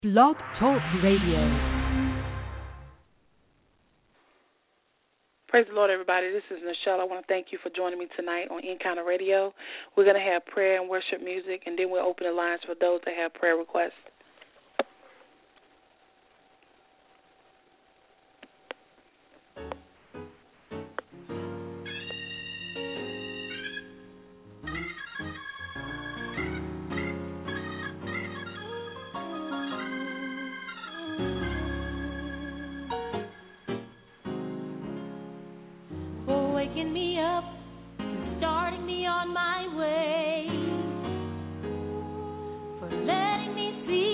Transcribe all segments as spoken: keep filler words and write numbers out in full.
Blog Talk Radio. Praise the Lord, everybody. This is Nichelle. I want to thank you for joining me tonight on Encounter Radio. We're going to have prayer and worship music, and then we'll open the lines for those that have prayer requests. Waking me up and starting me on my way, for letting me see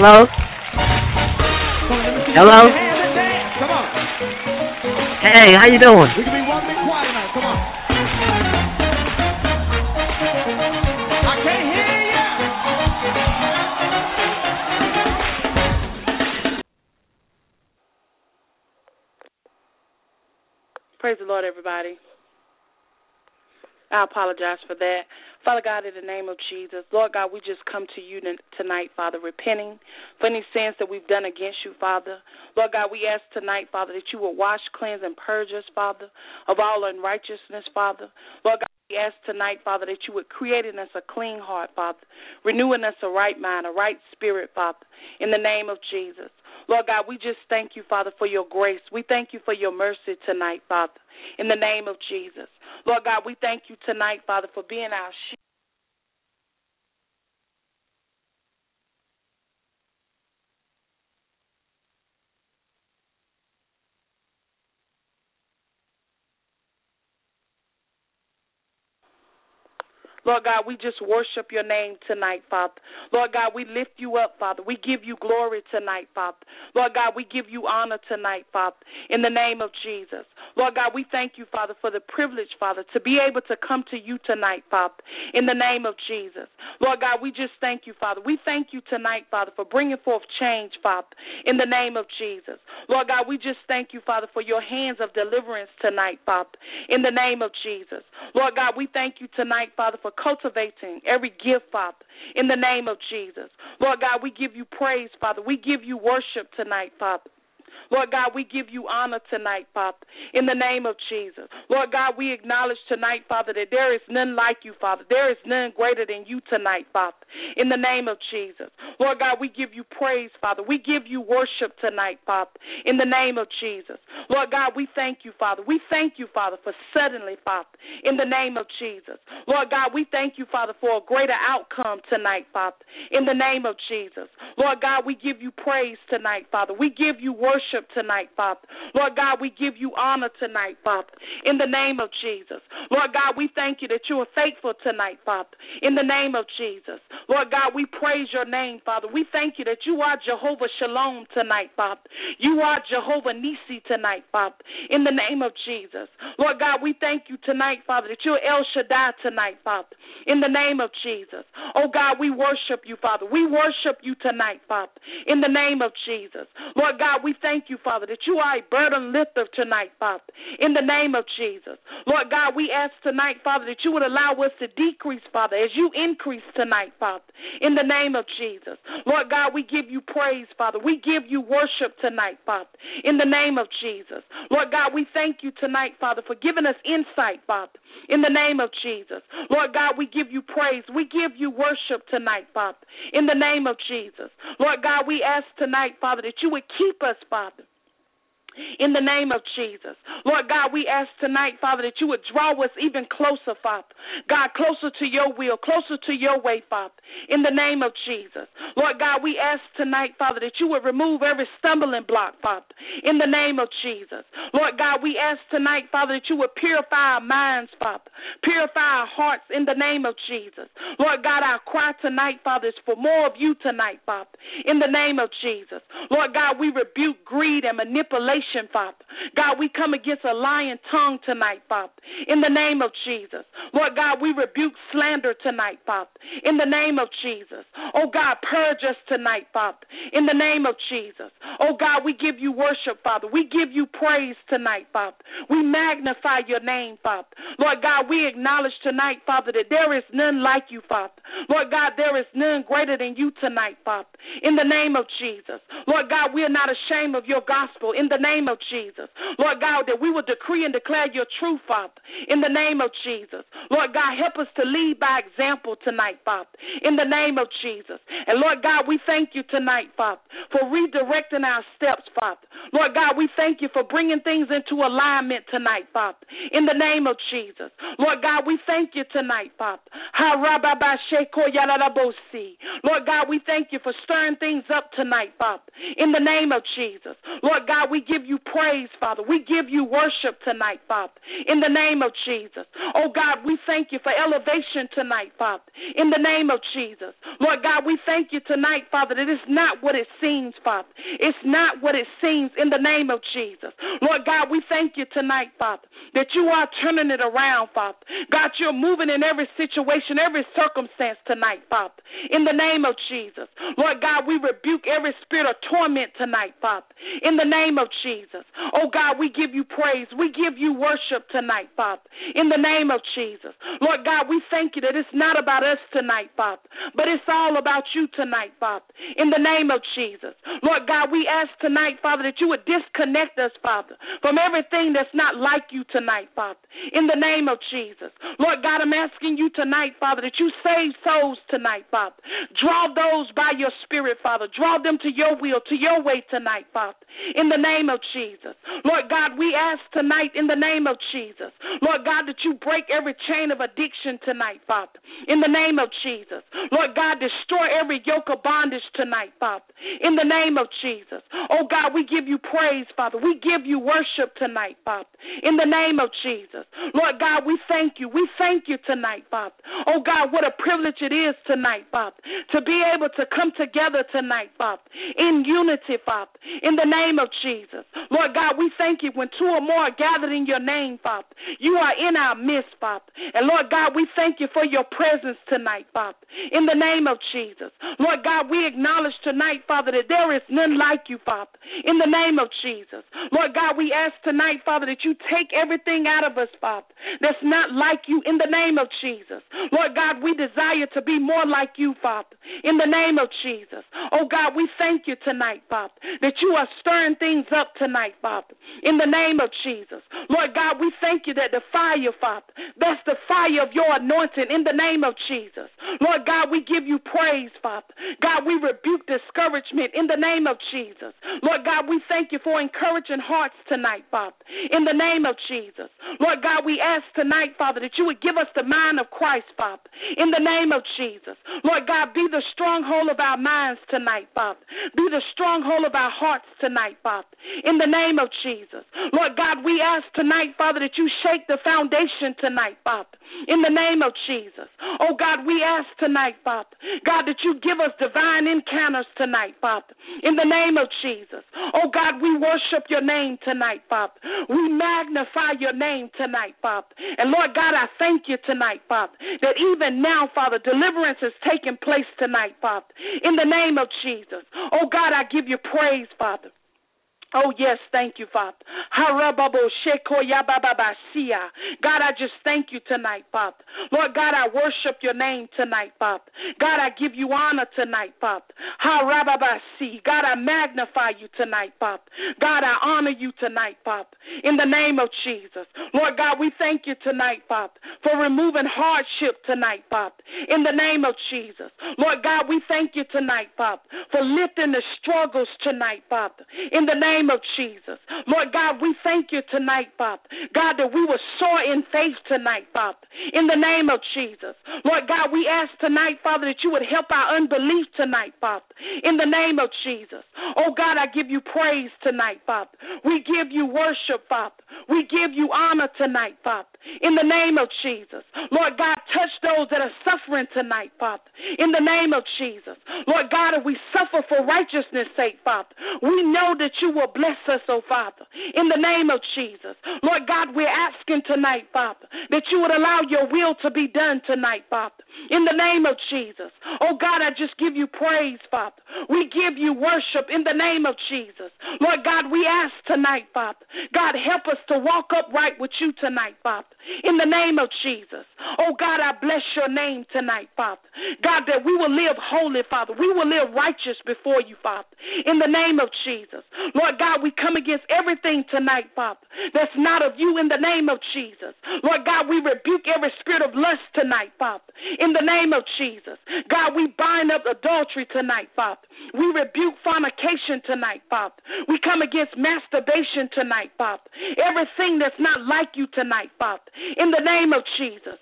Hello? Hello? Come on. Hey, how you doing? We can be one big choir tonight. Come on. I can't hear you. Praise the Lord, everybody. I apologize for that. Father God, in the name of Jesus, Lord God, we just come to you tonight, Father, repenting for any sins that we've done against you, Father. Lord God, we ask tonight, Father, that you will wash, cleanse, and purge us, Father, of all unrighteousness, Father. Lord God, we ask tonight, Father, that you would create in us a clean heart, Father, renewing us a right mind, a right spirit, Father, in the name of Jesus. Lord God, we just thank you, Father, for your grace. We thank you for your mercy tonight, Father, in the name of Jesus. Lord God, we thank you tonight, Father, for being our shield. Lord God, we just worship your name tonight, Father. Lord God, we lift you up, Father. We give you glory tonight, Father. Lord God, we give you honor tonight, Father, in the name of Jesus. Lord God, we thank you, Father, for the privilege, Father, to be able to come to you tonight, Father, in the name of Jesus. Lord God, we just thank you, Father. We thank you tonight, Father, for bringing forth change, Father, in the name of Jesus. Lord God, we just thank you, Father, for your hands of deliverance tonight, Father, in the name of Jesus. Lord God, we thank you tonight, Father, for cultivating every gift, Father, in the name of Jesus. Lord God, we give you praise, Father. We give you worship tonight, Father. Lord God, we give you honor tonight, Father, in the name of Jesus. Lord God, we acknowledge tonight, Father, that there is none like you, Father. There is none greater than you tonight, Father, in the name of Jesus. Lord God, we give you praise, Father. We give you worship tonight, Father, in the name of Jesus. Lord God, we thank you, Father. We thank you, Father, for suddenly, Father, in the name of Jesus. Lord God, we thank you, Father, for a greater outcome tonight, Father, in the name of Jesus. Lord God, we give you praise tonight, Father. We give you worship tonight, Father. Lord God, we give you honor tonight, Father, in the name of Jesus. Lord God, we thank you that you are faithful tonight, Father, in the name of Jesus. Lord God, we praise your name, Father. We thank you that you are Jehovah Shalom tonight, Father. You are Jehovah Nisi tonight, Father, in the name of Jesus. Lord God, we thank you tonight, Father, that you're El Shaddai tonight, Father, in the name of Jesus. Oh God, we worship you, Father. We worship you tonight, Father, in the name of Jesus. Lord God, we thank you, Father, that you are a burden lifter tonight, Father, in the name of Jesus. Lord God, we ask tonight, Father, that you would allow us to decrease, Father, as you increase tonight, Father, in the name of Jesus. Lord God, we give you praise, Father. We give you worship tonight, Father, in the name of Jesus. Lord God, we thank you tonight, Father, for giving us insight, Father, in the name of Jesus. Lord God, we give you praise. We give you worship tonight, Father, in the name of Jesus. Lord God, we ask tonight, Father, that you would keep us, Father, in the name of Jesus. Lord God, we ask tonight, Father, that you would draw us even closer, Father. God, closer to your will, closer to your way, Father, in the name of Jesus. Lord God, we ask tonight, Father, that you would remove every stumbling block, Father, in the name of Jesus. Lord God, we ask tonight, Father, that you would purify our minds, Father, purify our hearts in the name of Jesus. Lord God, our cry tonight, Father, is for more of you tonight, Father, in the name of Jesus. Lord God, we rebuke greed and manipulation, Father. God, we come against a lying tongue tonight, Father, in the name of Jesus. Lord God, we rebuke slander tonight, Father, in the name of Jesus. Oh God, purge us tonight, Father, in the name of Jesus. Oh God, we give you worship, Father. We give you praise tonight, Father. We magnify your name, Father. Lord God, we acknowledge tonight, Father, that there is none like you, Father. Lord God, there is none greater than you tonight, Father, in the name of Jesus. Lord God, we are not ashamed of your gospel in the name of Jesus. Lord God, that we will decree and declare your truth, Father, in the name of Jesus. Lord God, help us to lead by example tonight, Father, in the name of Jesus. And Lord God, we thank you tonight, Father, for redirecting our steps, Father. Lord God, we thank you for bringing things into alignment tonight, Father, in the name of Jesus. Lord God, we thank you tonight, Father. Lord God, we thank you for stirring things up tonight, Father, in the name of Jesus. Lord God, we give you praise, Father. We give you worship tonight, Father, in the name of Jesus. Oh God, we we thank you for elevation tonight, Father, in the name of Jesus. Lord God, we thank you tonight, Father, that it's not what it seems, Father. It's not what it seems in the name of Jesus. Lord God, we thank you tonight, Father, that you are turning it around, Father. God, you're moving in every situation, every circumstance tonight, Father, in the name of Jesus. Lord God, we rebuke every spirit of torment tonight, Father, in the name of Jesus. Oh God, we give you praise. We give you worship tonight, Father, in the name of Jesus. Lord God, we thank you that it's not about us tonight, Father, but it's all about you tonight, Father, in the name of Jesus. Lord God, we ask tonight, Father, that you would disconnect us, Father, from everything that's not like you tonight, Father, in the name of Jesus. Lord God, I'm asking you tonight, Father, that you save souls tonight, Father. Draw those by your spirit, Father. Draw them to your will, to your way tonight, Father, in the name of Jesus. Lord God, we ask tonight in the name of Jesus, Lord God, that you break every chain of addiction tonight, Father, in the name of Jesus. Lord God, destroy every yoke of bondage tonight, Father, in the name of Jesus. Oh God, we give you praise, Father. We give you worship tonight, Father, in the name of Jesus. Lord God, we thank you. We thank you tonight, Father. Oh God, what a privilege it is tonight, Father, to be able to come together tonight, Father, in unity, Father, in the name of Jesus. Lord God, we thank you when two or more are gathered in your name, Father. You are in our midst, Father. And Lord God, we thank you for your presence tonight, Father, in the name of Jesus. Lord God, we acknowledge tonight, Father, that there is none like you, Father, in the name of Jesus. Lord God, we ask tonight, Father, that you take everything out of us, Father, that's not like you in the name of Jesus. Lord God, we desire to be more like you, Father, in the name of Jesus. Oh God, we thank you tonight, Father, that you are stirring things up tonight, Father, in the name of Jesus. Lord God, we thank you that the fire, Father, that's the fire of your anointing in the name of Jesus. Lord God, we give you praise, Father. God, we rebuke discouragement in the name of Jesus. Lord God, we thank you for encouraging hearts tonight, Father, in the name of Jesus. Lord God, we ask tonight, Father, that you would give us the mind of Christ, Father, in the name of Jesus. Lord God, be the stronghold of our minds tonight, Father. Be the stronghold of our hearts tonight, Father, in the name of Jesus. Lord God, we ask tonight, Father, that you shake the foundation tonight, Father, in the name of Jesus. Oh God, we ask tonight, Father, God, that you give us divine encounters tonight, Father, in the name of Jesus. Oh God, we worship your name tonight, Father. We magnify your name tonight, Father. And Lord God, I thank you tonight, Father, that even now, Father, deliverance is taking place tonight, Father, in the name of Jesus. Oh God, I give you praise, Father. Oh, yes, thank you, Father. God, I just thank you tonight, Father. Lord God, I worship your name tonight, Father. God, I give you honor tonight, Father. God, I magnify you tonight, Father. God, I honor you tonight, Father, in the name of Jesus. Lord God, we thank you tonight, Father, for removing hardship tonight, Father, in the name of Jesus. Lord God, we thank you tonight, Father, for lifting the struggles tonight, Father, in the name of Jesus. Lord God, we thank you tonight, Father, God, that we will soar in faith tonight, Father, in the name of Jesus. Lord God, we ask tonight, Father, that you would help our unbelief tonight, Father, in the name of Jesus. Oh God, I give you praise tonight, Father. We give you worship, Father. We give you honor tonight, Father, in the name of Jesus. Lord God, touch those that are suffering tonight, Father, in the name of Jesus. Lord God, if we suffer for righteousness' sake, Father, we know that you will bless us, oh Father, in the name of Jesus. Lord God, we're asking tonight, Father, that you would allow your will to be done tonight, Father, in the name of Jesus. Oh God, I just give you praise, Father. We give you worship in the name of Jesus. Lord God, we ask tonight, Father, God, help us to walk upright with you tonight, Father, in the name of Jesus. Oh God, I bless your name tonight, Father. God, that we will live holy, Father. We will live righteous before you, Father, in the name of Jesus. Lord God, we come against everything tonight, Father, that's not of you in the name of Jesus. Lord God, we rebuke every spirit of lust tonight, Father, in the name of Jesus. God, we bind up adultery tonight, Father. We rebuke fornication tonight, Father. We come against masturbation tonight, Father. Everything that's not like you tonight, Father, in the name of Jesus.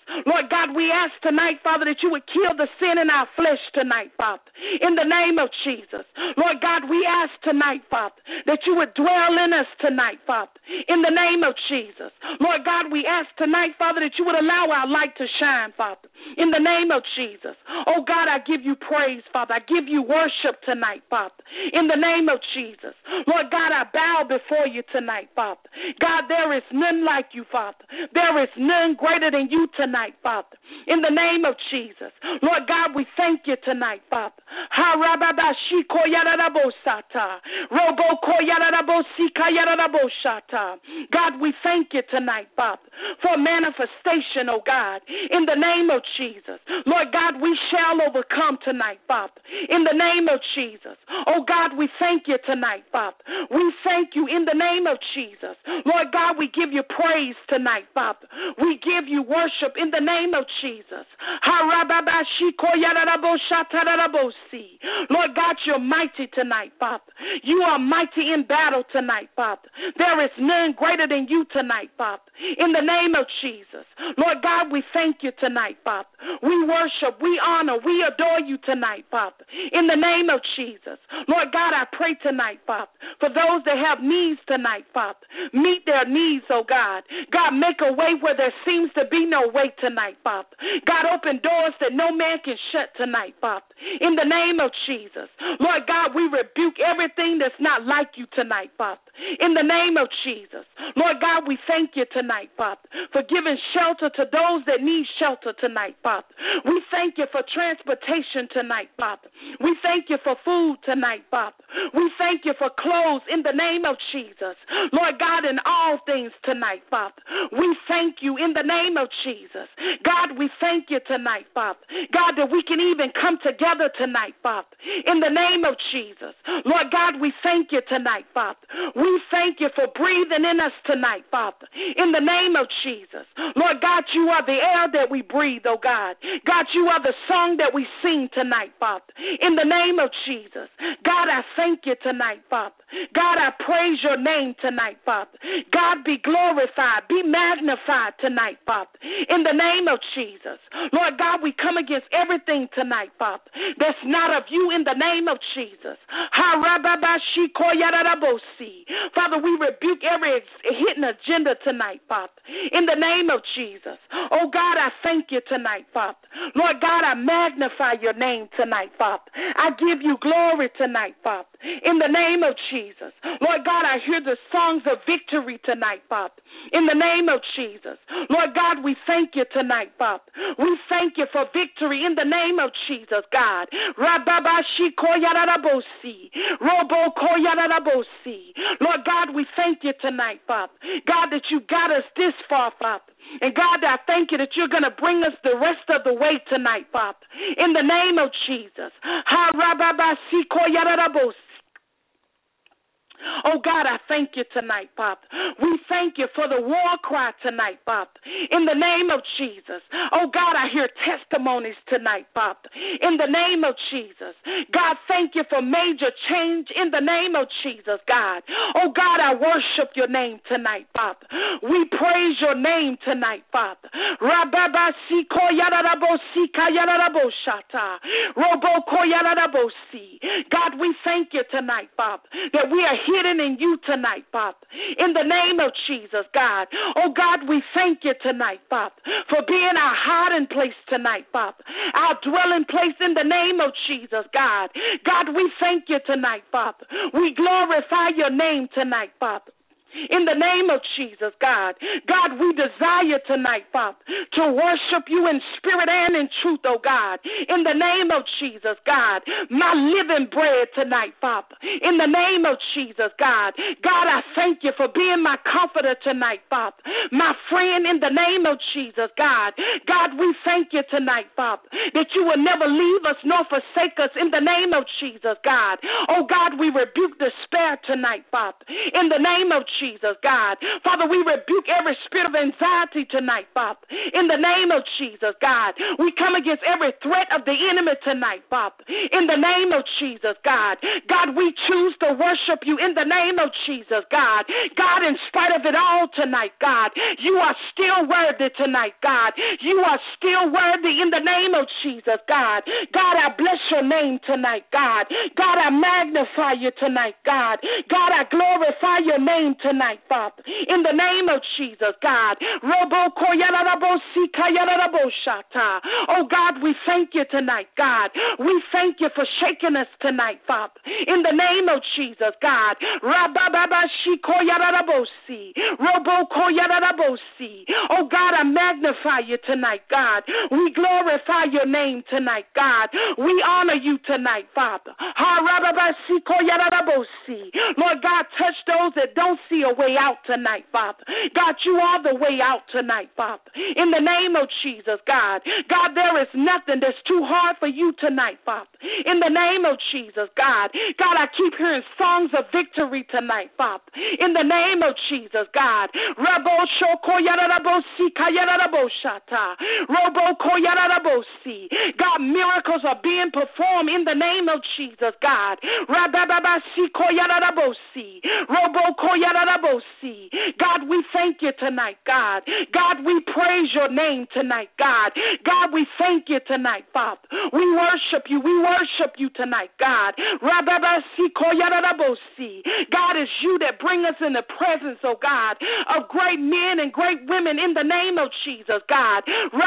Lord God, we ask tonight, Father, that you would kill the sin in our flesh tonight, Father, in the name of Jesus. Lord God, we ask tonight, Father, that you would dwell in us tonight, Father, in the name of Jesus. Lord God, we ask tonight, Father, that you would allow our light to shine, Father, in the name of Jesus. Oh God, I give you praise, Father. I give you worship tonight, Father, in the name of Jesus. Lord God, I bow before you tonight, Father. God, there is none like you, Father. There is none greater than you tonight, Father, in the name of Jesus. Lord God, we thank you tonight, Father. God, we thank you tonight, Father, for manifestation, oh God, in the name of Jesus. Lord God, we shall overcome tonight, Father, in the name of Jesus. Oh God, we thank you tonight, Father. We thank you in the name of Jesus. Lord God, we give you praise tonight, Father. We give you worship in the name of Jesus. Lord God, you're mighty tonight, Father. You are mighty in battle tonight, Father. There is none greater than you tonight, Father, in the name of Jesus. Lord God, we thank you tonight, Father. We worship, we honor, we adore you tonight, Father, in the name of Jesus. Lord God, I pray tonight, Father, for those that have needs tonight, Father. Meet their needs, oh God. God, make a way where there seems to be no way tonight, Father. God, open doors that no man can shut tonight, Father, in the name of Jesus. Lord God, we rebuke everything that's not like you tonight, Father, in the name of Jesus. Lord God, we thank you tonight, Father, for giving shelter to those that need shelter tonight, Father. We thank you for transportation tonight, Father. We thank you for food tonight, Father. We thank you for clothes in the name of Jesus. Lord God, in all things tonight, Father. We thank you in the name of Jesus. God, we thank you tonight, Father. God, that we can even come together tonight, Father, in the name of Jesus. Lord God, we thank you tonight, Father. We thank you for breathing in us tonight, Father, in the name of Jesus. Lord God, you are the air that we breathe, oh God. God, you are the song that we sing tonight, Father, in the name of Jesus. God, I thank you tonight, Father. God, I praise your name tonight, Father. God, be glorified, be magnified tonight, Father, in the name of Jesus. Lord God, we come against everything tonight, Father, that's not of you in the name of Jesus. Father, we rebuke every hidden agenda tonight, Father, in the name of Jesus. Oh God, I thank you tonight, Father. Lord God, I magnify your name tonight, Father. I give you glory tonight, Father, in the name of Jesus. Lord God, I hear the songs of victory tonight, Father, in the name of Jesus. Lord God, we thank you tonight, Father. We thank you for victory in the name of Jesus, God. Lord God, we thank you tonight, Father. God, that you got us this far, Father. And God, I thank you that you're going to bring us the rest of the way tonight, Father, in the name of Jesus. Oh, God, I thank you tonight, Father. We thank you for the war cry tonight, Father, in the name of Jesus. Oh, God, I hear testimonies tonight, Father, in the name of Jesus. God, thank you for major change in the name of Jesus, God. Oh, God, I worship your name tonight, Father. We praise your name tonight, Father. God, we thank you tonight, Father, that we are hidden in you tonight, Father, in the name of Jesus, God. Oh, God, we thank you tonight, Father, for being our hiding place tonight, Father, our dwelling place in the name of Jesus, God. God, we thank you tonight, Father. We glorify your name tonight, Father. In the name of Jesus, God. God, we desire tonight, Father, to worship you in spirit and in truth, oh God. In the name of Jesus, God. My living bread tonight, Father. In the name of Jesus, God. God, I thank you for being my comforter tonight, Father. My friend, in the name of Jesus, God. God, we thank you tonight, Father, that you will never leave us nor forsake us in the name of Jesus, God. Oh God, we rebuke despair tonight, Father. In the name of Jesus, Jesus, God. Father, we rebuke every spirit of anxiety tonight, Father. In the name of Jesus, God. We come against every threat of the enemy tonight, Father. In the name of Jesus, God. God, we choose to worship you in the name of Jesus, God. God, in spite of it all tonight, God, you are still worthy tonight, God. You are still worthy in the name of Jesus, God. God, I bless your name tonight, God. God, I magnify you tonight, God. God, I glorify your name tonight, Father. In the name of Jesus, God. Oh, God, we thank you tonight, God. We thank you for shaking us tonight, Father. In the name of Jesus, God. Oh, God, I magnify you tonight, God. We glorify your name tonight, God. We honor you tonight, Father. Lord God, touch those that don't see a way out tonight, Father. God, you are the way out tonight, Father. In the name of Jesus, God. God, there is nothing that's too hard for you tonight, Father. In the name of Jesus, God. God, I keep hearing songs of victory tonight, Father. In the name of Jesus, God. God, miracles are being performed in the name of Jesus, God. God, we thank you tonight, God. God, we praise your name tonight, God. God, we thank you tonight, Father. We worship you. We worship you tonight, God. God, it's you that bring us in the presence, oh God, of great men and great women in the name of Jesus, God.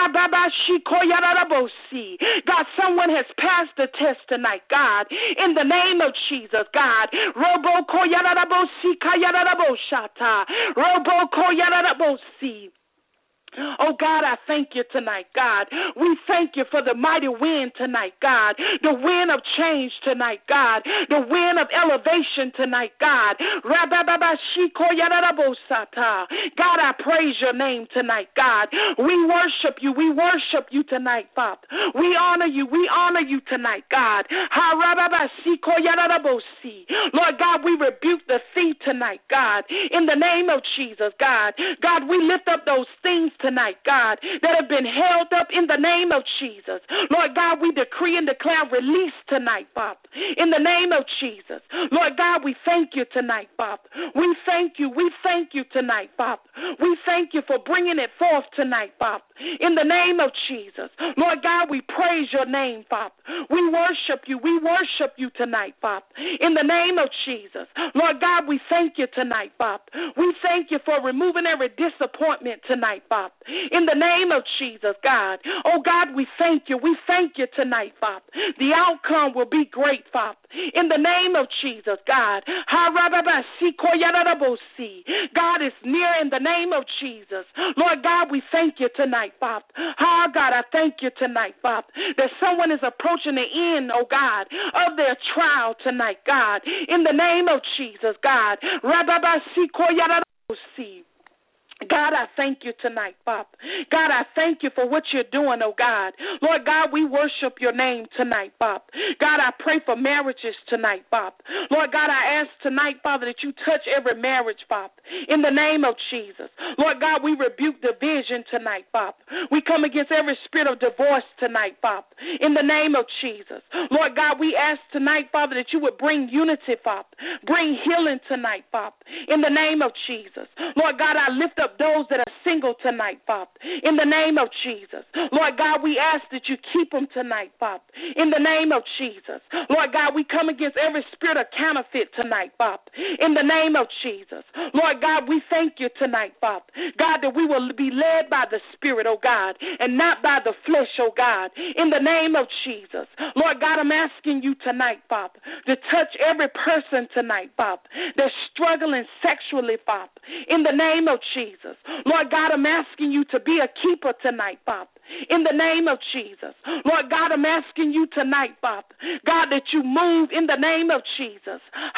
God, someone has passed the test tonight, God, in the name of Jesus, God. Oh, God, I thank you tonight, God. We thank you for the mighty wind tonight, God. The wind of change tonight, God. The wind of elevation tonight, God. God, I praise your name tonight, God. We worship you. We worship you tonight, Father. We honor you. We honor you tonight, God. Lord God, we rebuke the thief tonight, God. In the name of Jesus, God. God, we lift up those things tonight, God, that have been held up in the name of Jesus. Lord God, we decree and declare release tonight, Father, in the name of Jesus. Lord God, we thank you tonight, Father. We thank you. We thank you tonight, Father. We thank you for bringing it forth tonight, Father, in the name of Jesus. Lord God, we praise your name, Father. We worship you. We worship you tonight, Father, in the name of Jesus. Lord God, we thank you tonight, Father. We thank you for removing every disappointment tonight, Father, in the name of Jesus, God. Oh, God, we thank you. We thank you tonight, Father. The outcome will be great, Father, in the name of Jesus, God. God is near in the name of Jesus. Lord God, we thank you tonight, Father. Oh, God, I thank you tonight, Father, that someone is approaching the end, oh, God, of their trial tonight, God, in the name of Jesus, God. God, I thank you tonight, Father. God, I thank you for what you're doing, oh God. Lord God, we worship your name tonight, Father. God, I pray for marriages tonight, Father. Lord God, I ask tonight, Father, that you touch every marriage, Father, in the name of Jesus. Lord God, we rebuke division tonight, Father. We come against every spirit of divorce tonight, Father, in the name of Jesus. Lord God, we ask tonight, Father, that you would bring unity, Father. Bring healing tonight, Father, in the name of Jesus. Lord God, I lift up those that are single tonight, Father, in the name of Jesus. Lord God, we ask that you keep them tonight, Father, in the name of Jesus. Lord God, we come against every spirit of counterfeit tonight, Father, in the name of Jesus. Lord God, we thank you tonight, Father, God, that we will be led by the Spirit, oh God, and not by the flesh, oh God, in the name of Jesus. Lord God, I'm asking you tonight, Father, to touch every person tonight, Father, that's struggling sexually, Father, in the name of Jesus. Jesus. Lord God, I'm asking you to be a keeper tonight, Father. In the name of Jesus. Lord God, I'm asking you tonight, Father. God, that you move in the name of Jesus.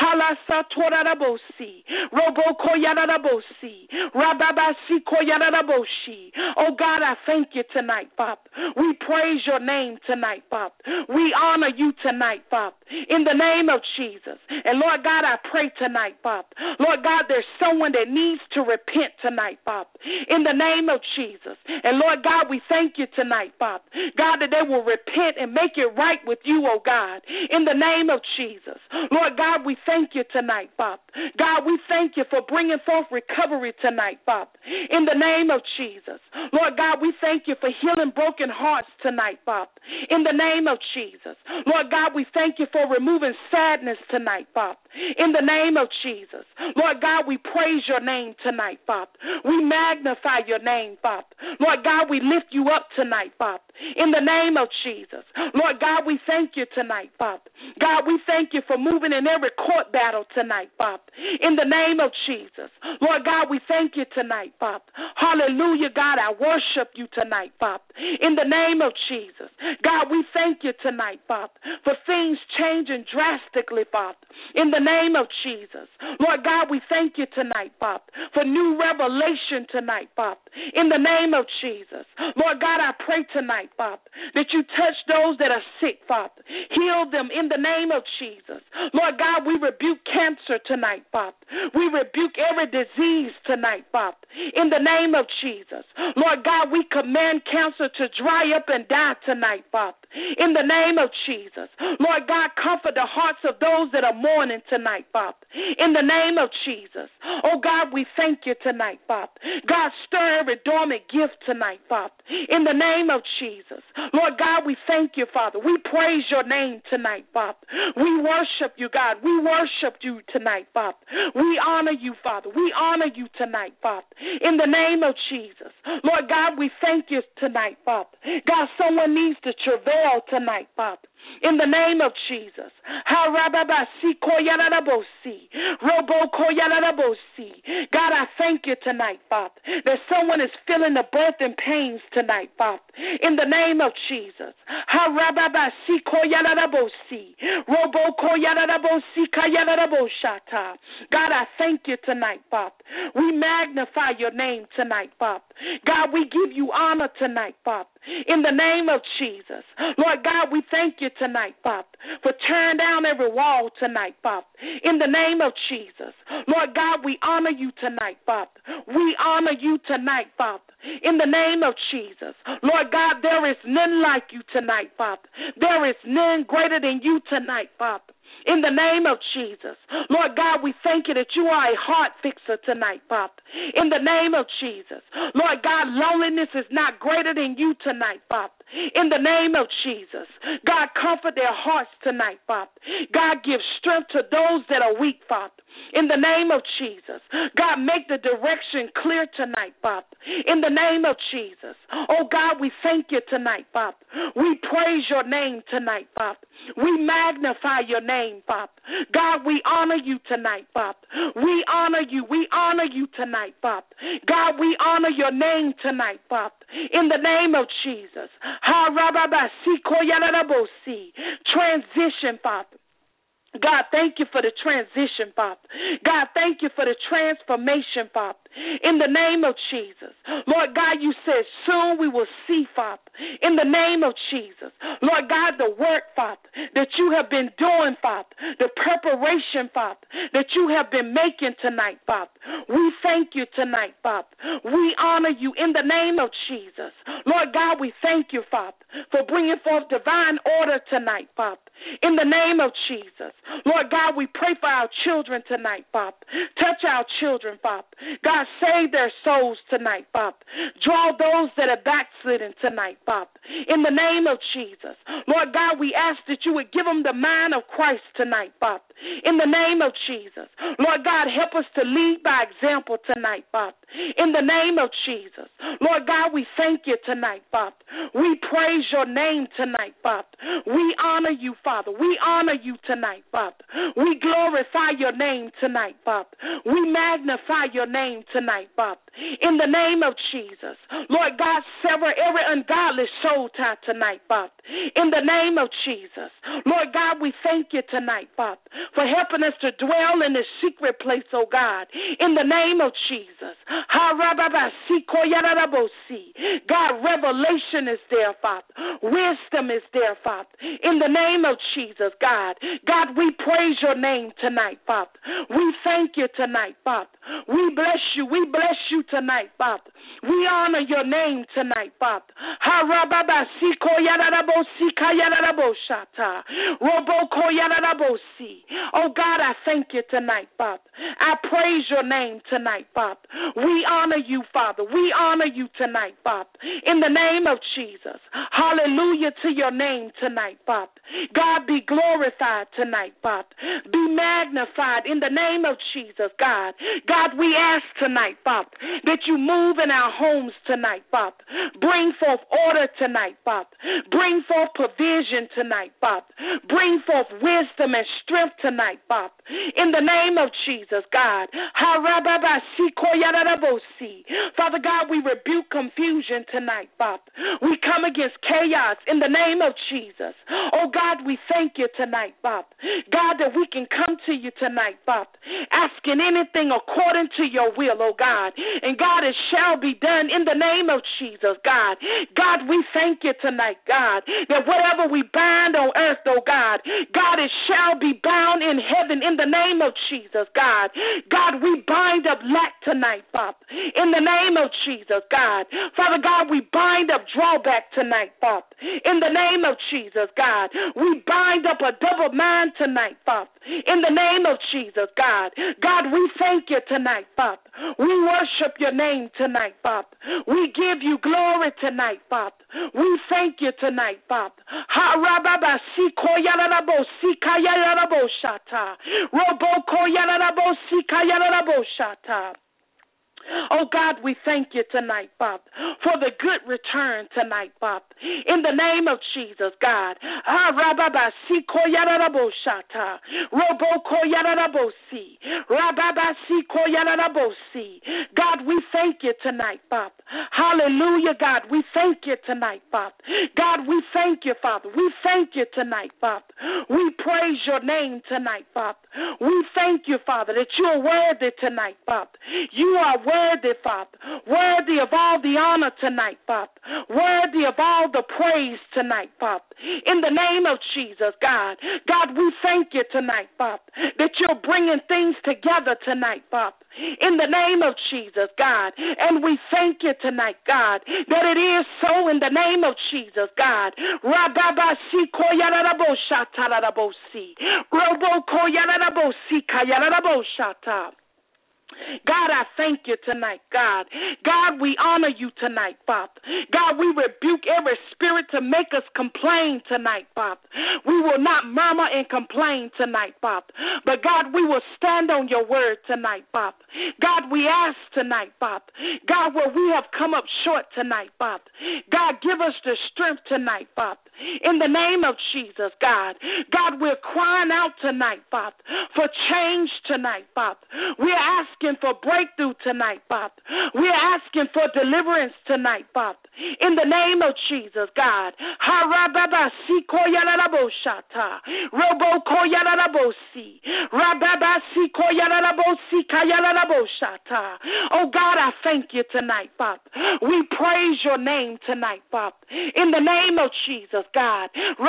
Oh God, I thank you tonight, Father. We praise your name tonight, Father. We honor you tonight, Father. In the name of Jesus. And Lord God, I pray tonight, Father. Lord God, there's someone that needs to repent tonight, Father. In the name of Jesus. And Lord God, we thank you tonight, Father. God, that they will repent and make it right with you, oh God. In the name of Jesus. Lord God, we thank you tonight, Father. God, we thank you for bringing forth recovery tonight, Father. In the name of Jesus. Lord God, we thank you for healing broken hearts tonight, Father. In the name of Jesus. Lord God, we thank you for removing sadness tonight, Father. In the name of Jesus. Lord God, we praise your name tonight, Father. We magnify your name, Father. Lord God, we lift you up tonight, Father. In the name of Jesus. Lord God, we thank you tonight, Father. God, we thank you for moving in every court battle tonight, Father. In the name of Jesus. Lord God, we thank you tonight, Father. Hallelujah, God, I worship you tonight, Father. In the name of Jesus. God, we thank you tonight, Father, for things changing drastically, Father. In the name of Jesus. Lord God, we thank you tonight, Father, for new revelation tonight, Father. In the name of Jesus. Lord God, I pray tonight, Father, that you touch those that are sick, Father. Heal them in the name of Jesus. Lord God, we rebuke cancer tonight, Father. We rebuke every disease tonight, Father. In the name of Jesus. Lord God, we command cancer to dry up and die tonight, Father. In the name of Jesus. Lord God, comfort the hearts of those that are mourning tonight, Father. In the name of Jesus. Oh God, we thank you tonight, Father. God, stir every dormant gift tonight, Father. In the name of Jesus. Lord God, we thank you, Father. We praise your name tonight, Father. We worship you, God. We worship you tonight, Father. We honor you, Father. We honor you tonight, Father. In the name of Jesus. Lord God, we thank you tonight, Father. God, someone needs to travail tonight, Father. In the name of Jesus. God, I thank you tonight, Father, that someone is feeling the birth and pains tonight, Father. In the name of Jesus. God, I thank you tonight, Father. We magnify your name tonight, Father. God, we give you honor tonight, Father. In the name of Jesus. Lord God, we thank you tonight, Father, for tearing down every wall tonight, Father. In the name of Jesus. Lord God, we honor you tonight, Father. We honor you tonight, Father. In the name of Jesus. Lord God, there is none like you tonight, Father. There is none greater than you tonight, Father. In the name of Jesus. Lord God, we thank you that you are a heart fixer tonight, Father. In the name of Jesus. Lord God, loneliness is not greater than you tonight, Father. In the name of Jesus. God, comfort their hearts tonight, Father. God, give strength to those that are weak, Father. In the name of Jesus. God, make the direction clear tonight, Father. In the name of Jesus. Oh, God, we thank you tonight, Father. We praise your name tonight, Father. We magnify your name, Father. God, we honor you tonight, Father. We honor you. We honor you tonight, Father. God, we honor your name tonight, Father. In the name of Jesus. Transition, Father. God, thank you for the transition, Father. God, thank you for the transformation, Father. In the name of Jesus. Lord God, you said soon we will see, Father. In the name of Jesus. Lord God, the work, Father, that you have been doing, Father. The preparation, Father, that you have been making tonight, Father. We thank you tonight, Father. We honor you in the name of Jesus. Lord God, we thank you, Father, for bringing forth divine order tonight, Father. In the name of Jesus. Lord God, we pray for our children tonight, Father. Touch our children, Father. God, save their souls tonight, Father. Draw those that are backslidden tonight, Father. In the name of Jesus. Lord God, we ask that you would give them the mind of Christ tonight, Father. In the name of Jesus. Lord God, help us to lead by example tonight, Father. In the name of Jesus. Lord God, we thank you tonight, Father. We praise your name tonight, Father. We honor you, Father. We honor you tonight, Father. We glorify your name tonight, Father. We magnify your name tonight, Father. in the name of Jesus. Lord God, sever every ungodly soul tie tonight, Father, in the name of Jesus. Lord God, we thank you tonight, Father, for helping us to dwell in this secret place, oh God, in the name of Jesus. God, revelation is there, Father. Wisdom is there, Father, in the name of Jesus, God. God, we praise your name tonight, Father. We thank you tonight, Father. We bless you. We bless you tonight, Father. We honor your name tonight, Father. Oh, God, I thank you tonight, Father. I praise your name tonight, Father. We honor you, Father. We honor you tonight, Father, in the name of Jesus. Hallelujah to your name tonight, Father. God, be glorified tonight, Father. Be magnified in the name of Jesus, God. God, we ask tonight, Father, that you move in our homes tonight, Father. Bring forth order tonight, Father. Bring forth provision tonight, Father. Bring forth wisdom and strength tonight, Father. In the name of Jesus, God. Father God, we rebuke confusion tonight, Father. We come against chaos in the name of Jesus. Oh, God, we thank you tonight, Father. God, that we can come to you tonight, Father, asking anything according to your will, oh God. And God, it shall be done in the name of Jesus, God. God, we thank you tonight, God, that whatever we bind on earth, oh God, God, it shall be bound in heaven in the name of Jesus, God. God, we bind up lack tonight, Father, in the name of Jesus, God. Father God, we bind up drawback tonight, Father, in the name of Jesus, God. We bind up a double mind tonight, Father, in the name of Jesus, God. God, we thank you tonight, Father. We worship your name tonight, Father. We give you glory tonight, Father. We thank you tonight, Father. Oh, God, we thank you tonight, Father, for the good return tonight, Father. In the name of Jesus, God. God, we thank you tonight, Father. Hallelujah, God. We thank you tonight, Father. God, we thank you, Father. We thank you tonight, Father. We praise your name tonight, Father. We thank you, Father, that you are worthy tonight, Father. You are worthy, Father. Worthy of all the honor tonight, Father. Worthy of all the praise tonight, Father. In the name of Jesus, God. God, we thank you tonight, Father, that you're bringing things together tonight, Father. In the name of Jesus, God. And we thank you tonight, God, that it is so in the name of Jesus, God. God, I thank you tonight, God. God, we honor you tonight, Father. God, we rebuke every spirit to make us complain tonight, Father. We will not murmur and complain tonight, Father. But, God, we will stand on your word tonight, Father. God, we ask tonight, Father. God, where we have come up short tonight, Father. God, give us the strength tonight, Father. In the name of Jesus, God. God, we're crying out tonight, Father, for change tonight, Father. We're asking for breakthrough tonight, Father. We're asking for deliverance tonight, Father. In the name of Jesus, God. Oh, God, I thank you tonight, Father. We praise your name tonight, Father. In the name of Jesus, God.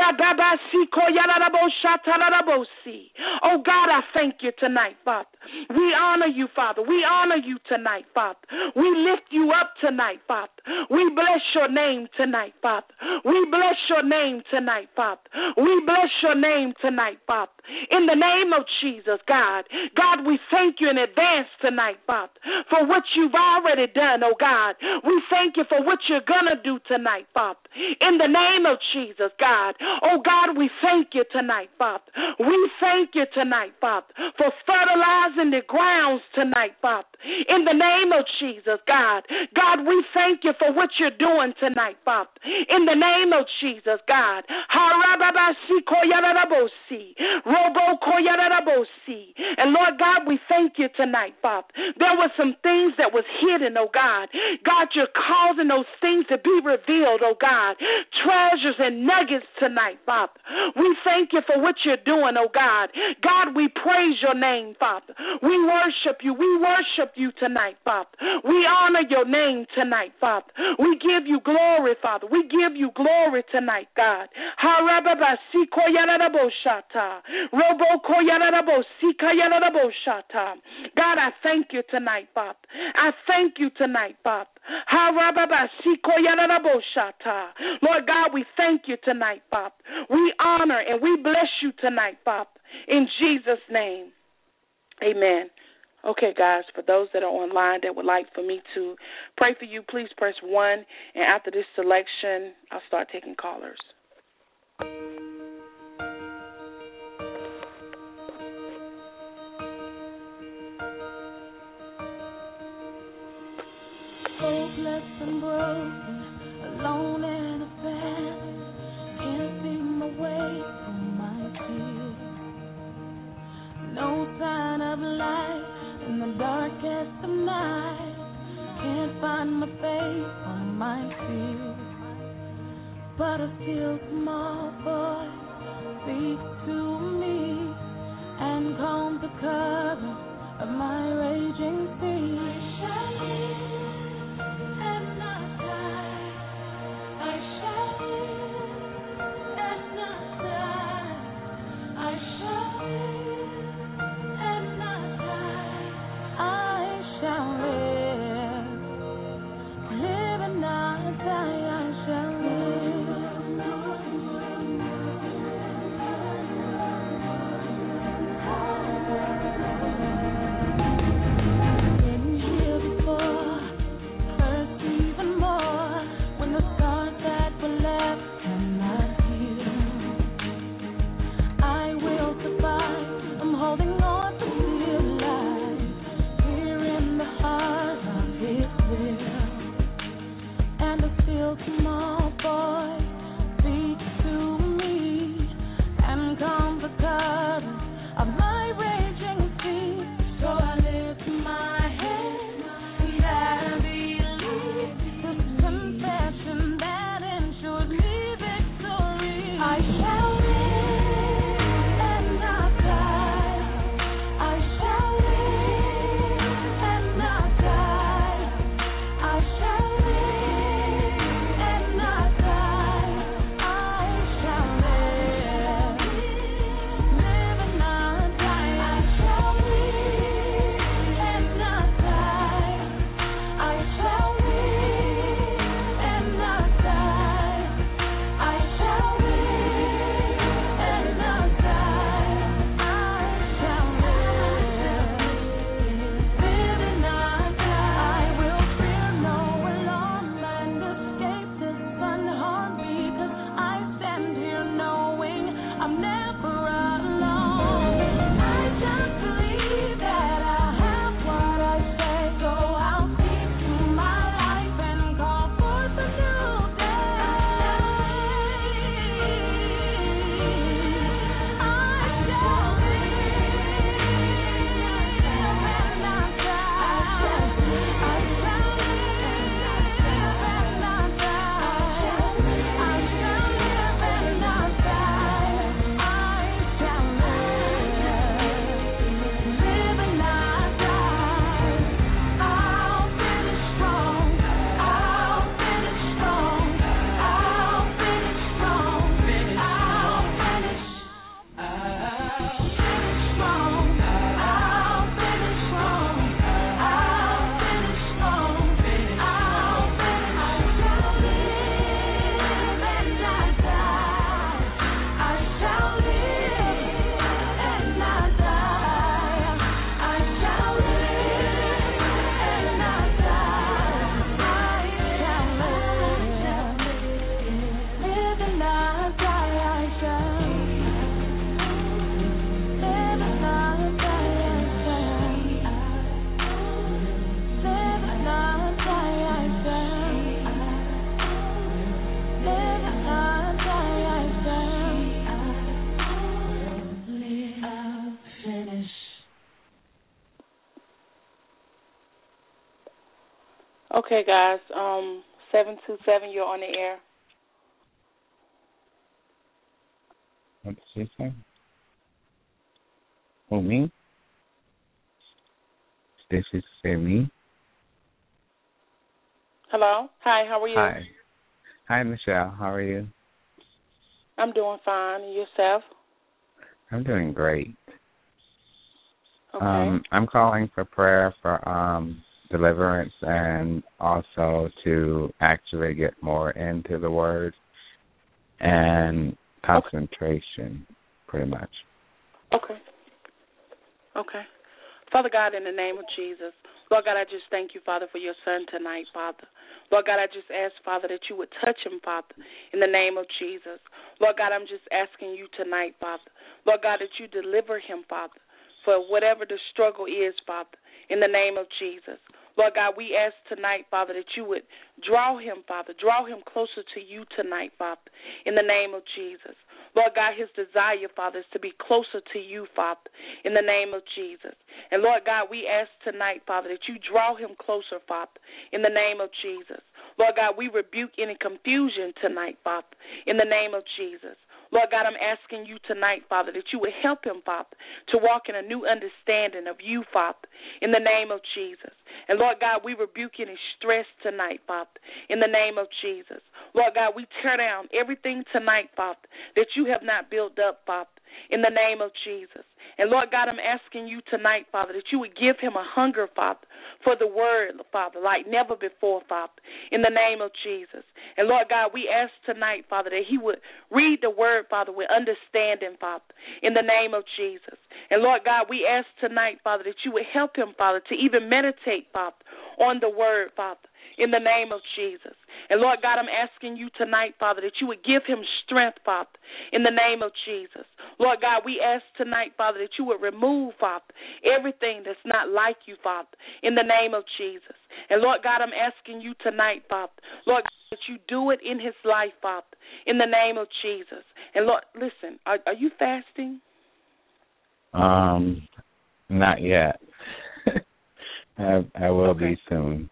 Oh, God, I thank you tonight, Father. We honor you, Father. We honor you tonight, Father. We lift you up tonight, Father. We bless your name tonight, Father. We bless your name tonight, Father. We bless your name tonight, Father. In the name of Jesus, God. God, we thank you in advance tonight, Father, for what you've already done, oh God. We thank you for what you're going to do tonight, Father. In the name of Jesus, God. Oh, God, we thank you tonight, Father. We thank you tonight, Father, for fertilizing the grounds tonight. tonight, Father. In the name of Jesus, God. God, we thank you for what you're doing tonight, Father. In the name of Jesus, God. And Lord God, we thank you tonight, Father. There were some things that was hidden, oh God. God, you're causing those things to be revealed, oh God. Treasures and nuggets tonight, Father. We thank you for what you're doing, oh God. God, we praise your name, Father. We worship you. We worship you tonight, Father. We honor your name tonight, Father. We give you glory, Father. We give you glory tonight, God. God, I thank you tonight, Father. I thank you tonight, Father. Lord God, we thank you tonight, Father. We honor and we bless you tonight, Father. In Jesus' name, amen. Okay, guys, for those that are online that would like for me to pray for you, please press one. And after this selection, I'll start taking callers. Hopeless and broken, alone and abandoned, can't see my way from my fears. No sign of light in the darkest of night, can't find my faith on my fears. But a still small voice speaks to me and calms the current of my raging sea. I shall live and not die. I shall live and not die. I shall live and not die. I shall live, live and not die. I shall live. Been here before, cursed even more when the scars that were left cannot heal. I will survive. I'm holding on to dear life here in the heart of His will. And a still small voice speaks to me and calms the current of my raging sea. So I lift my head that I believe this confession that ensures me victory. I shall live and not die. I shall live and not die. I shall live and not Okay, guys. Um, seven two seven, you're on the air. What did she say? Who, me? Did she say me? Hello? Hi, how are you? Hi. Hi, Michelle. How are you? I'm doing fine. And yourself? I'm doing great. Okay. Um, I'm calling for prayer for um, deliverance and also to actually get more into the Word and concentration, okay. Pretty much. Okay. Okay. Father God, in the name of Jesus, Lord God, I just thank you, Father, for your son tonight, Father. Lord God, I just ask, Father, that you would touch him, Father, in the name of Jesus. Lord God, I'm just asking you tonight, Father. Lord God, that you deliver him, Father, for whatever the struggle is, Father, in the name of Jesus. Lord God, we ask tonight, Father, that you would draw him, Father, draw him closer to you tonight, Father, in the name of Jesus. Lord God, his desire, Father, is to be closer to you, Father, in the name of Jesus. And Lord God, we ask tonight, Father, that you draw him closer, Father, in the name of Jesus. Lord God, we rebuke any confusion tonight, Father, in the name of Jesus. Lord God, I'm asking you tonight, Father, that you would help him, Father, to walk in a new understanding of you, Father, in the name of Jesus. And Lord God, we rebuke any stress tonight, Father, in the name of Jesus. Lord God, we tear down everything tonight, Father, that you have not built up, Father, in the name of Jesus. And Lord God, I'm asking you tonight, Father, that you would give him a hunger, Father, for the word, Father, like never before, Father, in the name of Jesus. And Lord God, we ask tonight, Father, that he would read the word, Father, with understanding, Father, in the name of Jesus. And Lord God, we ask tonight, Father, that you would help him, Father, to even meditate, Father, on the word, Father, in the name of Jesus. And Lord God, I'm asking you tonight, Father, that you would give him strength, Father, in the name of Jesus. Lord God, we ask tonight, Father, that you would remove, Father, everything that's not like you, Father, in the name of Jesus. And Lord God, I'm asking you tonight, Father, Lord God, that you do it in his life, Father, in the name of Jesus. And Lord, listen, are, are you fasting? Um, not yet. I, I will okay. be soon.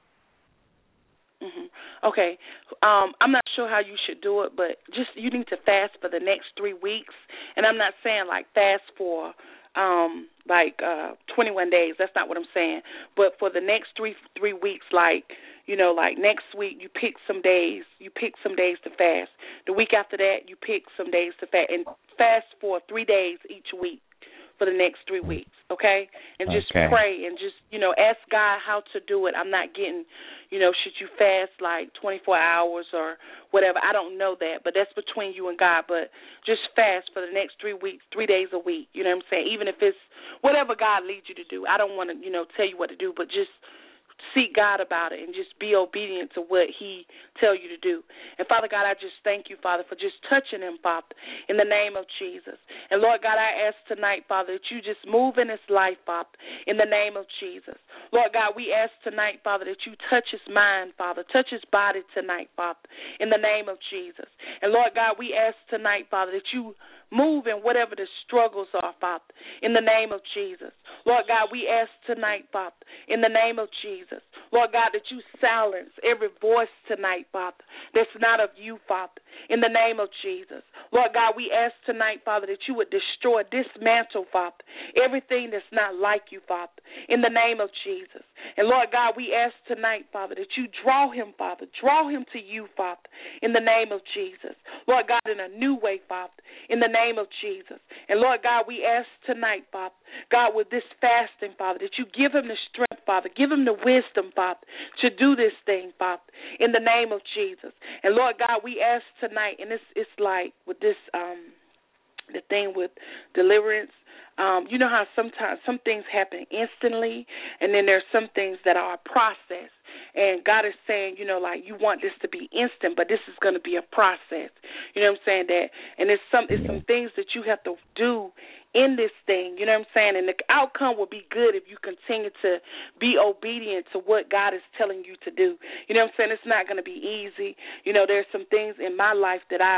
Mm-hmm. Okay. Um, I'm not sure how you should do it, but just you need to fast for the next three weeks. And I'm not saying like fast for um, like uh, twenty-one days. That's not what I'm saying. But for the next three three weeks, like, you know, like next week you pick some days. You pick some days to fast. The week after that you pick some days to fast. And fast for three days each week for the next three weeks, okay? And just okay. pray and just, you know, ask God how to do it. I'm not getting, you know, should you fast like twenty-four hours or whatever. I don't know that, but that's between you and God. But just fast for the next three weeks, three days a week, you know what I'm saying? Even if it's whatever God leads you to do. I don't want to, you know, tell you what to do, but just seek God about it and just be obedient to what he tell you to do. And, Father God, I just thank you, Father, for just touching him, Father, in the name of Jesus. And, Lord God, I ask tonight, Father, that you just move in his life, Father, in the name of Jesus. Lord God, we ask tonight, Father, that you touch his mind, Father, touch his body tonight, Father, in the name of Jesus. And, Lord God, we ask tonight, Father, that you move in whatever the struggles are, Father, in the name of Jesus. Lord God, we ask tonight, Father, in the name of Jesus, Lord God, that you silence every voice tonight, Father, that's not of you, Father, in the name of Jesus. Lord God, we ask tonight, Father, that you would destroy, dismantle, Father, everything that's not like you, Father, in the name of Jesus. And Lord God, we ask tonight, Father, that you draw him, Father, draw him to you, Father, in the name of Jesus. Lord God, in a new way, Father, in the name of Jesus. And Lord God, we ask tonight, Father, God, with this fasting, Father, that you give him the strength, Father, give him the wisdom, Father, to do this thing, Father, in the name of Jesus. And Lord God, we ask tonight, and it's it's like with this um the thing with deliverance, um, you know how sometimes some things happen instantly, and then there's some things that are a process. And God is saying, you know, like you want this to be instant, but this is going to be a process. You know what I'm saying? That, and it's some it's some things that you have to do in this thing, you know what I'm saying? And the outcome will be good if you continue to be obedient to what God is telling you to do. You know what I'm saying? It's not going to be easy. You know, there's some things in my life that I've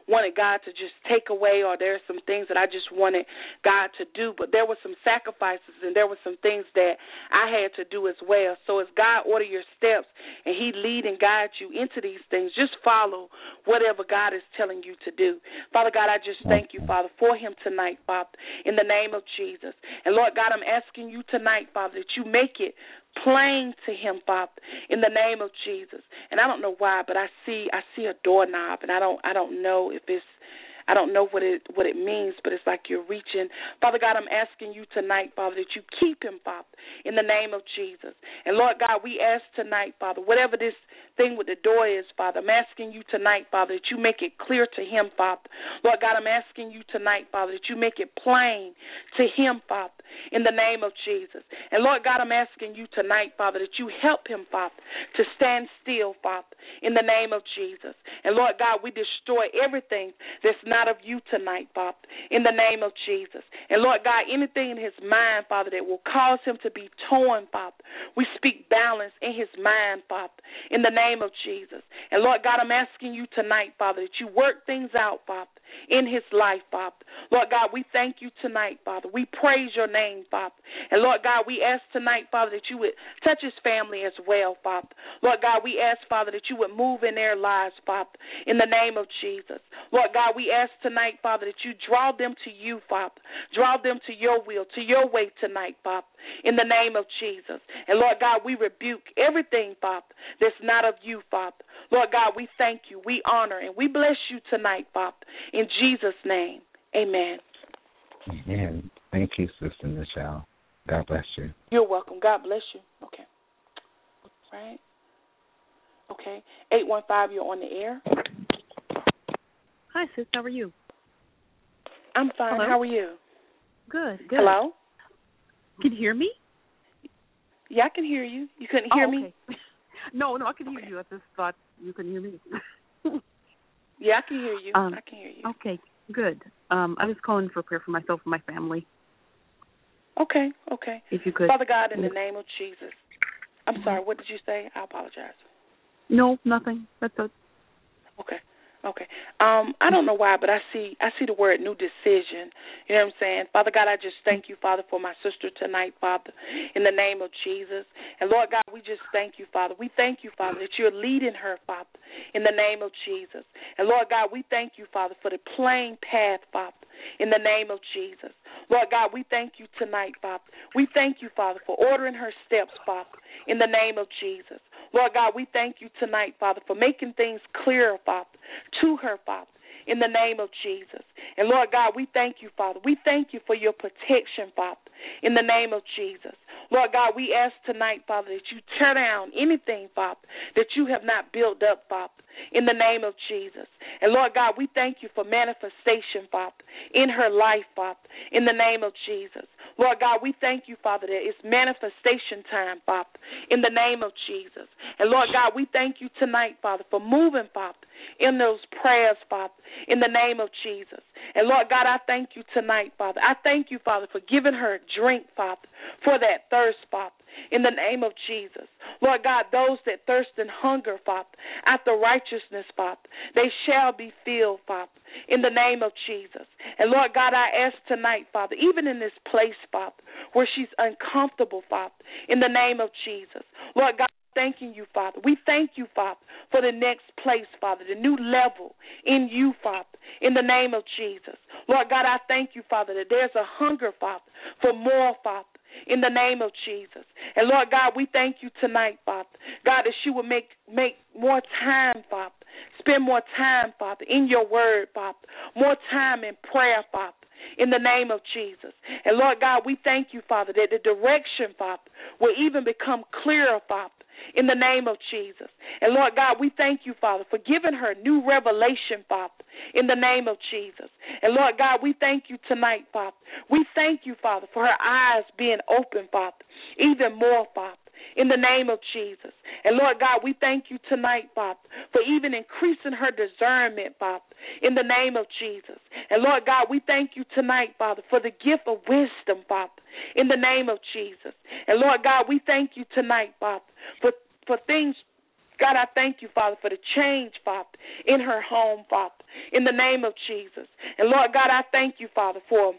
wanted God to just take away, or there are some things that I just wanted God to do. But there were some sacrifices and there were some things that I had to do as well. So as God order your steps and he lead and guide you into these things, just follow whatever God is telling you to do. Father God, I just thank you, Father, for him tonight, Father, in the name of Jesus. And Lord God, I'm asking you tonight, Father, that you make it plain to him, Father, in the name of Jesus. And I don't know why, but I see I see a doorknob, and I don't I don't know if it's I don't know what it what it means, but it's like you're reaching. Father God, I'm asking you tonight, Father, that you keep him, Father, in the name of Jesus. And Lord God, we ask tonight, Father, whatever this thing with the door is, Father, I'm asking you tonight, Father, that you make it clear to him, Father. Lord God, I'm asking you tonight, Father, that you make it plain to him, Father, in the name of Jesus. And Lord God, I'm asking you tonight, Father, that you help him, Father, to stand still, Father, in the name of Jesus. And Lord God, we destroy everything that's not of you tonight, Father, in the name of Jesus. And Lord God, anything in his mind, Father, that will cause him to be torn, Father, we speak balance in his mind, Father, in the name of Jesus. And Lord God, I'm asking you tonight, Father, that you work things out, Father, in his life, Father. Lord God, we thank you tonight, Father. We praise your name, Father. And Lord God, we ask tonight, Father, that you would touch his family as well, Father. Lord God, we ask, Father, that you would move in their lives, Father, in the name of Jesus. Lord God, we ask tonight, Father, that you draw them to you, Father. Draw them to your will, to your way tonight, Father, in the name of Jesus. And Lord God, we rebuke everything, Father, that's not of you, Father. Lord God, we thank you, we honor, and we bless you tonight, Father, in Jesus' name. Amen. Amen. Thank you, Sister Michelle. God bless you. You're welcome. God bless you. Okay. Right. Okay. eight one five, you're on the air. Hi, sis. How are you? I'm fine. Hello? How are you? Good, good. Hello? Can you hear me? Yeah, I can hear you. You couldn't hear oh, okay. me? no, no, I can hear okay. you. I just thought you couldn't hear me. yeah, I can hear you. Um, I can hear you. Okay, good. Um, I was calling for prayer for myself and my family. Okay, okay. If you could. Father God, in the name of Jesus. I'm sorry, what did you say? I apologize. No, nothing. That's it. Okay. Okay. Um, I don't know why, but I see I see the word new decision. You know what I'm saying? Father God, I just thank you, Father, for my sister tonight, Father, in the name of Jesus. And Lord God, we just thank you, Father. We thank you, Father, that you're leading her, Father, in the name of Jesus. And Lord God, we thank you, Father, for the plain path, Father, in the name of Jesus. Lord God, we thank you tonight, Father. We thank you, Father, for ordering her steps, Father, in the name of Jesus. Lord God, we thank you tonight, Father, for making things clearer, Father, to her, Father, in the name of Jesus. And Lord God, we thank you, Father. We thank you for your protection, Father, in the name of Jesus. Lord God, we ask tonight, Father, that you tear down anything, Father, that you have not built up, Father, in the name of Jesus. And Lord God, we thank you for manifestation, Father, in her life, Father, in the name of Jesus. Lord God, we thank you, Father, that it's manifestation time, Father, in the name of Jesus. And Lord God, we thank you tonight, Father, for moving, Father, in those prayers, Father, in the name of Jesus. And Lord God, I thank you tonight, Father. I thank you, Father, for giving her a drink, Father, for that thirst, Father, in the name of Jesus. Lord God, those that thirst and hunger, Father, after righteousness, Father, they shall be filled, Father, in the name of Jesus. And Lord God, I ask tonight, Father, even in this place, Father, where she's uncomfortable, Father, in the name of Jesus. Lord God, thanking you, Father. We thank you, Father, for the next place, Father, the new level in you, Father, in the name of Jesus. Lord God, I thank you, Father, that there's a hunger, Father, for more, Father, in the name of Jesus. And Lord God, we thank you tonight, Father, God, that she will make, make more time, Father, spend more time, Father, in your word, Father, more time in prayer, Father, in the name of Jesus. And Lord God, we thank you, Father, that the direction, Father, will even become clearer, Father, in the name of Jesus. And Lord God, we thank you, Father, for giving her new revelation, Father, in the name of Jesus. And Lord God, we thank you tonight, Father. We thank you, Father, for her eyes being open, Father, even more, Father, in the name of Jesus. And Lord God, we thank you tonight, Father, for even increasing her discernment, Father, in the name of Jesus. And Lord God, we thank you tonight, Father, for the gift of wisdom, Father, in the name of Jesus. And Lord God, we thank you tonight, Father, for, for things God, I thank you, Father, for the change, Father, in her home, Father, in the name of Jesus. And, Lord God, I thank you, Father, for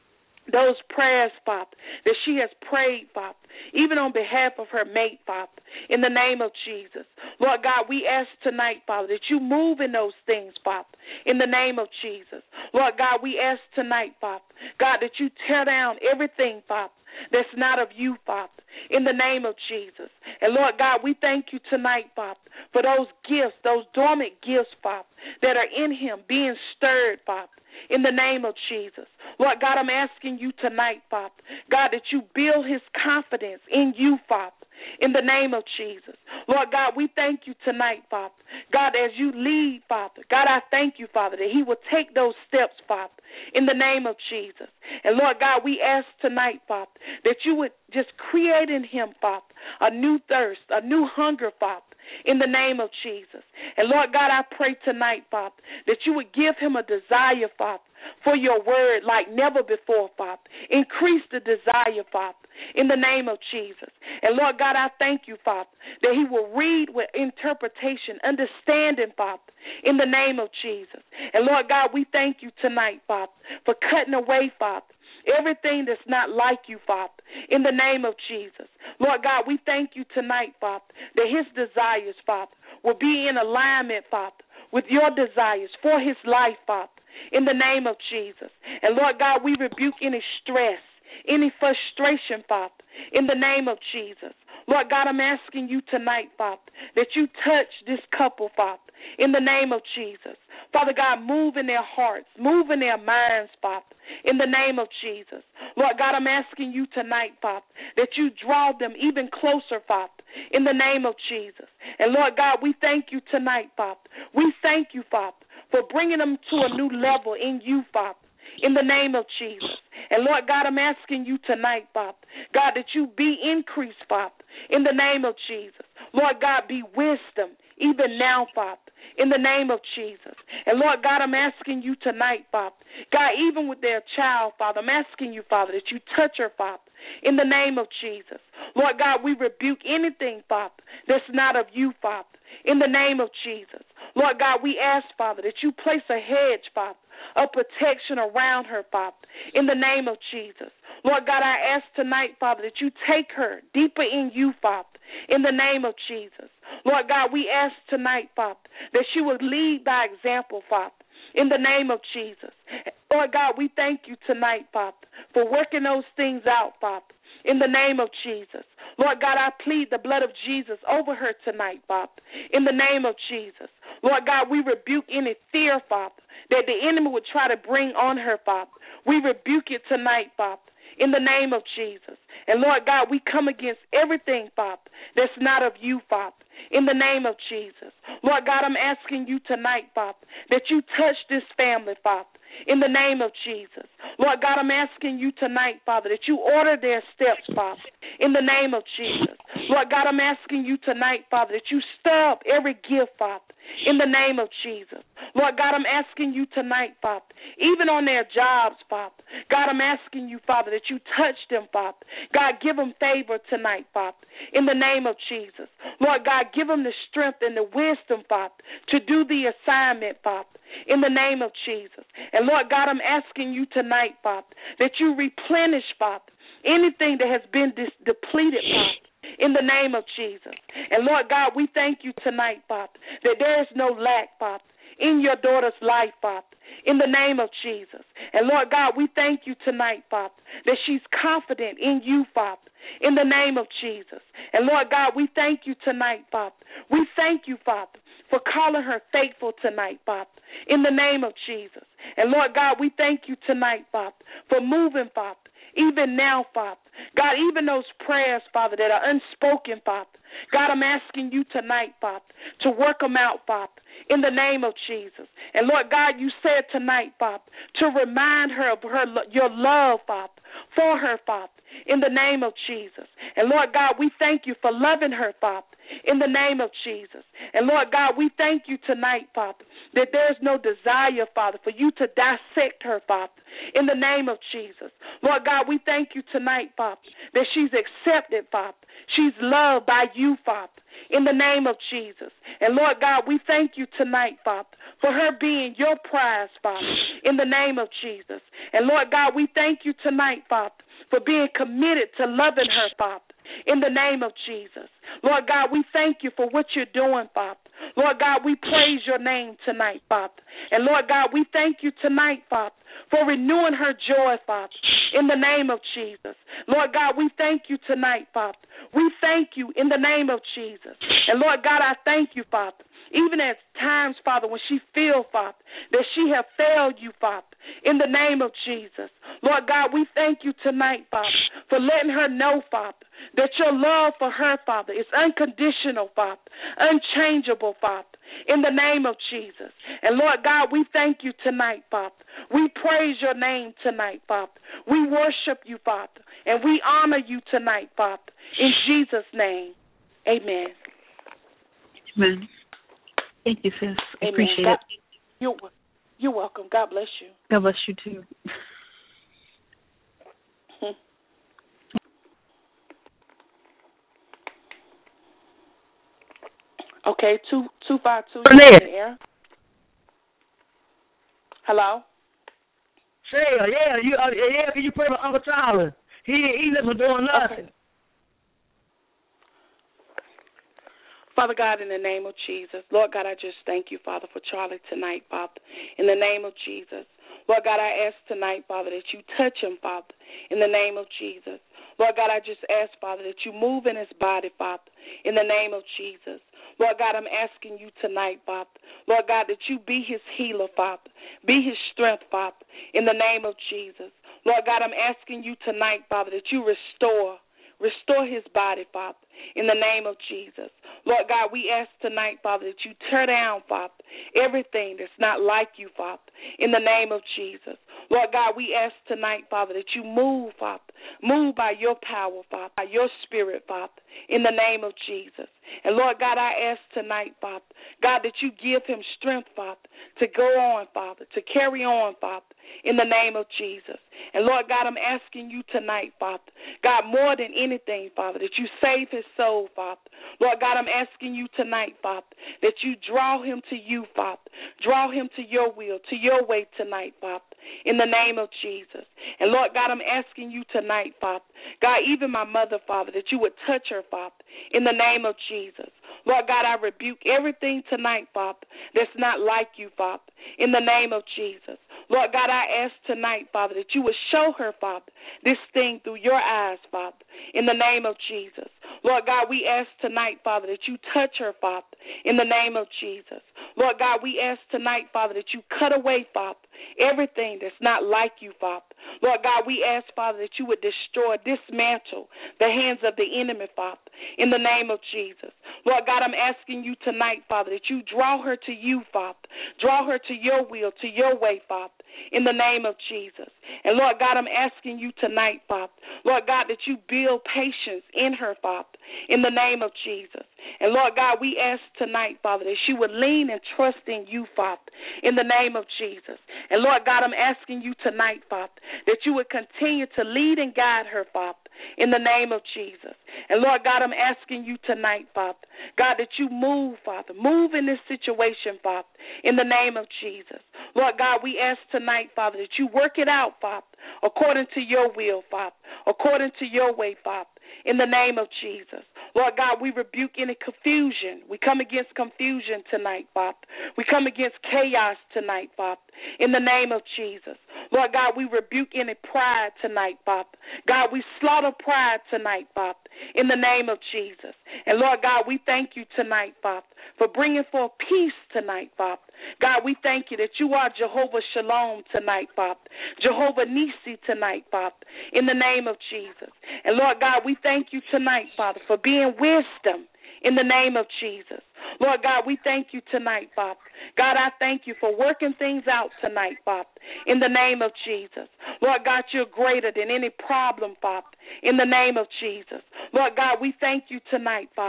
those prayers, Father, that she has prayed, Father, even on behalf of her mate, Father, in the name of Jesus. Lord God, we ask tonight, Father, that you move in those things, Father, in the name of Jesus. Lord God, we ask tonight, Father, God, that you tear down everything, Father, that's not of you, Father, in the name of Jesus. And, Lord God, we thank you tonight, Father, for those gifts, those dormant gifts, Father, that are in him being stirred, Father, in the name of Jesus. Lord God, I'm asking you tonight, Father, God, that you build his confidence in you, Father, in the name of Jesus. Lord God, we thank you tonight, Father. God, as you lead, Father, God, I thank you, Father, that he will take those steps, Father, in the name of Jesus. And, Lord God, we ask tonight, Father, that you would just create in him, Father, a new thirst, a new hunger, Father, in the name of Jesus. And, Lord God, I pray tonight, Father, that you would give him a desire, Father, for your word like never before, Father. Increase the desire, Father, in the name of Jesus. And, Lord God, I thank you, Father, that he will read with interpretation, understanding, Father, in the name of Jesus. And, Lord God, we thank you tonight, Father, for cutting away, Father, everything that's not like you, Father, in the name of Jesus. Lord God, we thank you tonight, Father, that his desires, Father, will be in alignment, Father, with your desires for his life, Father, in the name of Jesus. And, Lord God, we rebuke any stress, any frustration, Father, in the name of Jesus. Lord God, I'm asking you tonight, Father, that you touch this couple, Father, in the name of Jesus. Father God, move in their hearts, move in their minds, Father, in the name of Jesus. Lord God, I'm asking you tonight, Father, that you draw them even closer, Father, in the name of Jesus. And, Lord God, we thank you tonight, Father. We thank you, Father, for bringing them to a new level in you, Father, in the name of Jesus. And, Lord God, I'm asking you tonight, Father, God, that you be increased, Father, in the name of Jesus. Lord God, be wisdom even now, Father, in the name of Jesus. And, Lord God, I'm asking you tonight, Father, God, even with their child, Father, I'm asking you, Father, that you touch her, Father, in the name of Jesus. Lord God, we rebuke anything, Father, that's not of you, Father, in the name of Jesus. Lord God, we ask, Father, that you place a hedge, Father, of protection around her, Father, in the name of Jesus. Lord God, I ask tonight, Father, that you take her deeper in you, Father, in the name of Jesus. Lord God, we ask tonight, Father, that she would lead by example, Father, in the name of Jesus. Lord God, we thank you tonight, Father, for working those things out, Father, in the name of Jesus. Lord God, I plead the blood of Jesus over her tonight, Father, in the name of Jesus. Lord God, we rebuke any fear, Father, that the enemy would try to bring on her, Father. We rebuke it tonight, Father, in the name of Jesus. And, Lord God, we come against everything, Father, that's not of you, Father, in the name of Jesus. Lord God, I'm asking you tonight, Father, that you touch this family, Father, in the name of Jesus. Lord God, I'm asking you tonight, Father, that you order their steps, Father, in the name of Jesus. Lord God, I'm asking you tonight, Father, that you stir up every gift, Father, in the name of Jesus. Lord God, I'm asking you tonight, Father, even on their jobs, Father. God, I'm asking you, Father, that you touch them, Father. God, give them favor tonight, Father, in the name of Jesus. Lord God, give them the strength and the wisdom, Father, to do the assignment, Father, in the name of Jesus. And, Lord God, I'm asking you tonight, Father, that you replenish, Father, anything that has been dis- depleted, Father, in the name of Jesus. And, Lord God, we thank you tonight, Father, that there is no lack, Father, in your daughter's life, Father, in the name of Jesus. And, Lord God, we thank you tonight, Father, that she's confident in you, Father, in the name of Jesus. And, Lord God, we thank you tonight, Father. We thank you, Father, for calling her faithful tonight, Father, in the name of Jesus. And, Lord God, we thank you tonight, Father, for moving, Father, even now, Father. God, even those prayers, Father, that are unspoken, Father. God, I'm asking you tonight, Father, to work them out, Father, in the name of Jesus. And, Lord God, you said tonight, Father, to remind her of her your love, Father, for her, Father, in the name of Jesus. And, Lord God, we thank you for loving her, Father, in the name of Jesus. And, Lord God, we thank you tonight, Father, that there's no desire, Father, for you to dissect her, Father, in the name of Jesus. Lord God, we thank you tonight, Father, that she's accepted, Father. She's loved by you, Father, in the name of Jesus. And, Lord God, we thank you tonight, Father, for her being your prize, Father, in the name of Jesus. And, Lord God, we thank you tonight, Father, for being committed to loving her, Father, in the name of Jesus. Lord God, we thank you for what you're doing, Father. Lord God, we praise your name tonight, Father. And, Lord God, we thank you tonight, Father, for renewing her joy, Father, in the name of Jesus. Lord God, we thank you tonight, Father. We thank you in the name of Jesus. And, Lord God, I thank you, Father, even at times, Father, when she feels, Father, that she have failed you, Father, in the name of Jesus. Lord God, we thank you tonight, Father, for letting her know, Father, that your love for her, Father, is unconditional, Father, unchangeable, Father, in the name of Jesus. And, Lord God, we thank you tonight, Father. We praise your name tonight, Father. We worship you, Father, and we honor you tonight, Father, in Jesus' name. Amen. Amen. Thank you, sis. I Amen. appreciate God, it. You're, you're welcome. God bless you. God bless you, too. Okay, two two five two. From there. In the air. Hello. Say, yeah, you, uh, yeah, can you pray for Uncle Tyler? He he wasn't doing nothing. Okay. Father God, in the name of Jesus, Lord God, I just thank you, Father, for Charlie tonight, Father. In the name of Jesus, Lord God, I ask tonight, Father, that you touch him, Father, in the name of Jesus. Lord God, I just ask, Father, that you move in his body, Father, in the name of Jesus. Lord God, I'm asking you tonight, Father, Lord God, that you be his healer, Father, be his strength, Father, in the name of Jesus. Lord God, I'm asking you tonight, Father, that you restore, restore his body, Father, in the name of Jesus. Lord God, we ask tonight, Father, that you tear down, Father, everything that's not like you, Father, in the name of Jesus. Lord God, we ask tonight, Father, that you move, Father, move by your power, Father, by your spirit, Father, in the name of Jesus. And Lord God, I ask tonight, Father, God, that you give him strength, Father, to go on, Father, to carry on, Father, in the name of Jesus. And Lord God, I'm asking you tonight, Father, God, more than anything, Father, that you save his soul, Father. Lord God, I'm asking you tonight, Father, that you draw him to you, Father. Draw him to your will, to your way tonight, Father, in the name of Jesus. And Lord God, I'm asking you tonight, Father, God, even my mother, Father, that you would touch her, Father, in the name of Jesus. Lord God, I rebuke everything tonight, Father, that's not like you, Father, in the name of Jesus. Lord God, I ask tonight, Father, that you would show her, Father, this thing through your eyes, Father, in the name of Jesus. Lord God, we ask tonight, Father, that you touch her, Father, in the name of Jesus. Lord God, we ask tonight, Father, that you cut away, Father, everything that's not like you, Father. Lord God, we ask, Father, that you would destroy, dismantle the hands of the enemy, Father, in the name of Jesus. Lord God, I'm asking you tonight, Father, that you draw her to you, Father. Draw her to your will, to your way, Father, in the name of Jesus. And Lord God, I'm asking you tonight, Father, Lord God, that you build patience in her, Father, in the name of Jesus. And Lord God, we ask tonight, Father, that she would lean and trust in you, Father, in the name of Jesus. And Lord God, I'm asking you tonight, Father, that you would continue to lead and guide her, Father, in the name of Jesus. And Lord God, I'm asking you tonight, Father, God, that you move, Father, move in this situation, Father, in the name of Jesus. Lord God, we ask tonight, Father, that you work it out, Father, according to your will, Father, according to your way, Father, in the name of Jesus. Lord God, we rebuke any confusion. We come against confusion tonight, Father. We come against chaos tonight, Father, in the name of Jesus. Lord God, we rebuke any pride tonight, Father. God, we slaughter pride tonight, Father, in the name of Jesus. And Lord God, we thank you tonight, Father, for bringing forth peace tonight, Father. God, we thank you that you are Jehovah Shalom tonight, Father. Jehovah Nisi tonight, Father, in the name of Jesus. And Lord God, we thank you tonight, Father, for being wisdom in the name of Jesus. Lord God, we thank you tonight, Father. God, I thank you for working things out tonight, Father, in the name of Jesus. Lord God, you're greater than any problem, Father, in the name of Jesus. Lord God, we thank you tonight, Father.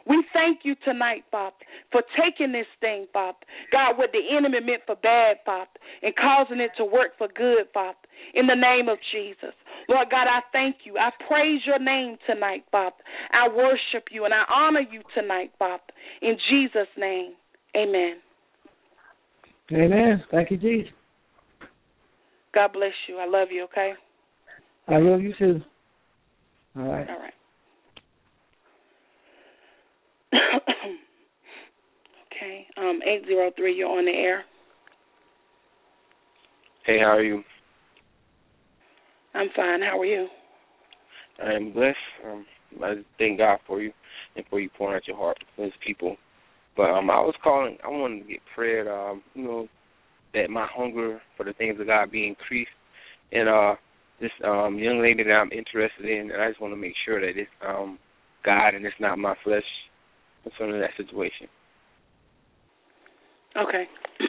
We thank you tonight, Father, for taking this thing, Father, God, what the enemy meant for bad, Father, and causing it to work for good, Father, in the name of Jesus. Lord God, I thank you. I praise your name tonight, Father. I worship you and I honor you tonight, Father. In Jesus' name, amen. Amen. Thank you, Jesus. God bless you. I love you, okay? I love you too. All right. All right. Okay. Um, eight zero three, you're on the air. Hey, how are you? I'm fine. How are you? I am blessed. Um, I thank God for you and for you pouring out your heart for His people. But um, I was calling. I wanted to get prayer. Um, you know, that my hunger for the things of God be increased. And uh, this um young lady that I'm interested in, and I just want to make sure that it's um God and it's not my flesh concerning that situation. Okay.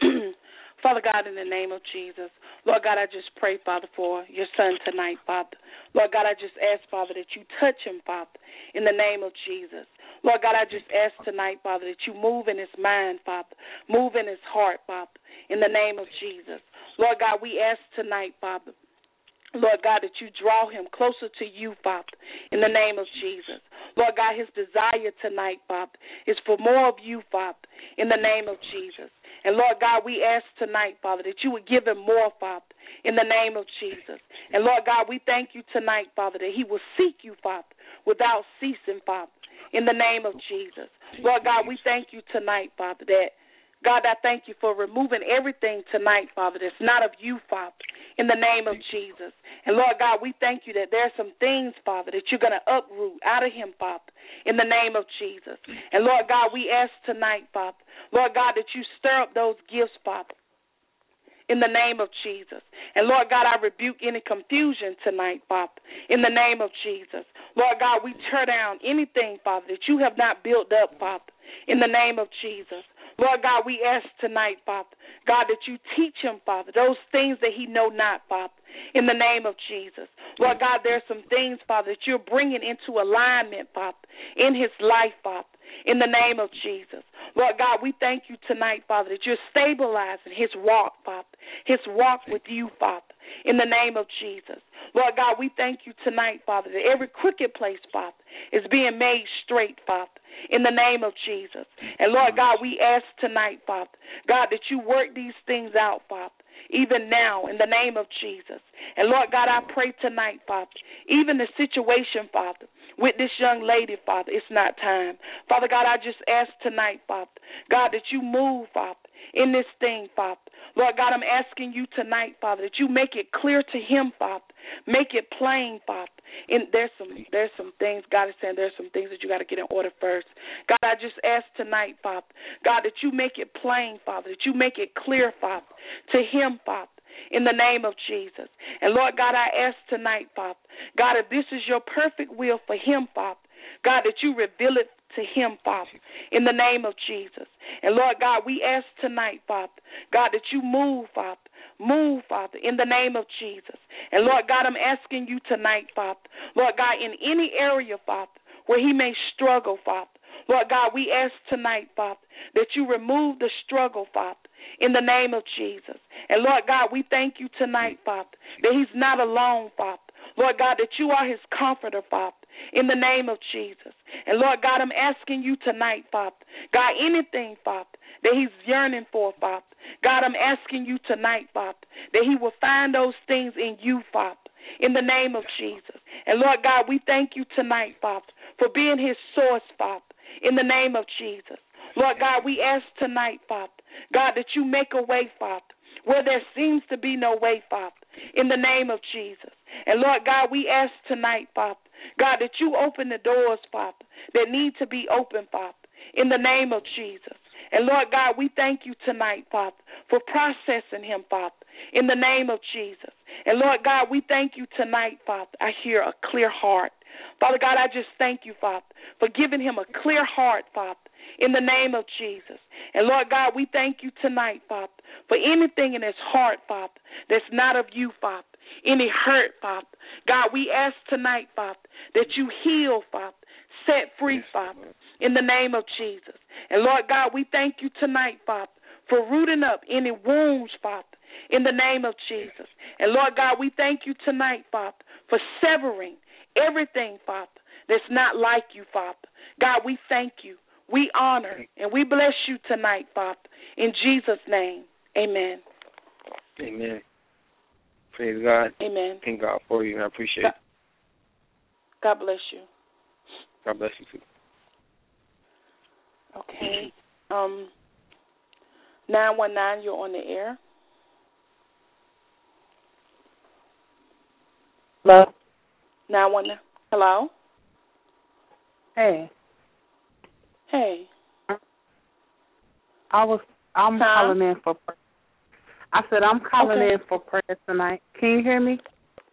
Father God, in the name of Jesus, Lord God, I just pray, Father, for your son tonight, Father. Lord God, I just ask, Father, that you touch him, Father, in the name of Jesus. Lord God, I just ask tonight, Father, that you move in his mind, Father, move in his heart, Father, in the name of Jesus. Lord God, we ask tonight, Father, Lord God, that you draw him closer to you, Father, in the name of Jesus. Lord God, his desire tonight, Father, is for more of you, Father, in the name of Jesus. And, Lord God, we ask tonight, Father, that you would give him more, Father, in the name of Jesus. And, Lord God, we thank you tonight, Father, that he will seek you, Father, without ceasing, Father, in the name of Jesus. Lord God, we thank you tonight, Father, that, God, I thank you for removing everything tonight, Father, that's not of you, Father, in the name of Jesus. And, Lord God, we thank you that there are some things, Father, that you're going to uproot out of him, Father, in the name of Jesus. And, Lord God, we ask tonight, Father, Lord God, that you stir up those gifts, Father, in the name of Jesus. And, Lord God, I rebuke any confusion tonight, Father, in the name of Jesus. Lord God, we tear down anything, Father, that you have not built up, Father, in the name of Jesus. Lord God, we ask tonight, Father, God, that you teach him, Father, those things that he know not, Father, in the name of Jesus. Lord God, there are some things, Father, that you're bringing into alignment, Father, in his life, Father, in the name of Jesus. Lord God, we thank you tonight, Father, that you're stabilizing his walk, Father, his walk with you, Father, in the name of Jesus. Lord God, we thank you tonight, Father, that every crooked place, Father, is being made straight, Father, in the name of Jesus. And, Lord God, we ask tonight, Father, God, that you work these things out, Father, even now, in the name of Jesus. And, Lord God, I pray tonight, Father, even the situation, Father, with this young lady, Father, it's not time. Father God, I just ask tonight, Father, God, that you move, Father, in this thing, Father. Lord God, I'm asking you tonight, Father, that you make it clear to him, Father. Make it plain, Father. And there's some there's some things, God is saying there's some things that you got to get in order first. God, I just ask tonight, Father, God, that you make it plain, Father, that you make it clear, Father, to him, Father, in the name of Jesus. And, Lord God, I ask tonight, Father, God, if this is your perfect will for him, Father, God, that you reveal it to him, Father, in the name of Jesus. And, Lord God, we ask tonight, Father, God, that you move, Father, move, Father, in the name of Jesus. And, Lord God, I'm asking you tonight, Father, Lord God, in any area, Father, where he may struggle, Father, Lord God, we ask tonight, Father, that you remove the struggle, Father, in the name of Jesus. And, Lord God, we thank you tonight, Father, that he's not alone, Father. Lord God, that you are his comforter, Father, in the name of Jesus. And, Lord God, I'm asking you tonight, Father, God, anything, Father, that he's yearning for, Father, God, I'm asking you tonight, Father, that he will find those things in you, Father, in the name of Jesus. And, Lord God, we thank you tonight, Father, for being his source, Father, in the name of Jesus. Lord God, we ask tonight, Father, God, that you make a way, Father, where there seems to be no way, Father, in the name of Jesus. And, Lord God, we ask tonight, Father, God, that you open the doors, Father, that need to be open, Father, in the name of Jesus. And, Lord God, we thank you tonight, Father, for processing him, Father, in the name of Jesus. And, Lord God, we thank you tonight, Father. I hear a clear heart. Father God, I just thank you, Father, for giving him a clear heart, Father, in the name of Jesus. And, Lord God, we thank you tonight, Father, for anything in his heart, Father, that's not of you, Father, any hurt, Father. God, we ask tonight, Father, that you heal, Father, set free, Father, in the name of Jesus. And, Lord God, we thank you tonight, Father, for rooting up any wounds, Father, in the name of Jesus. And, Lord God, we thank you tonight, Father, for severing everything, Father, that's not like you, Father. God, we thank you. We honor and we bless you tonight, Father. In Jesus' name, amen. Amen. Praise God. Amen. Thank God for you, and I appreciate God, it. God bless you. God bless you, too. Okay. Um, nine one nine, you're on the air. Hello? nine one nine. Hello? Hey. Hey. I was, I'm huh? calling in for prayer. I said I'm calling okay. in for prayer tonight. Can you hear me?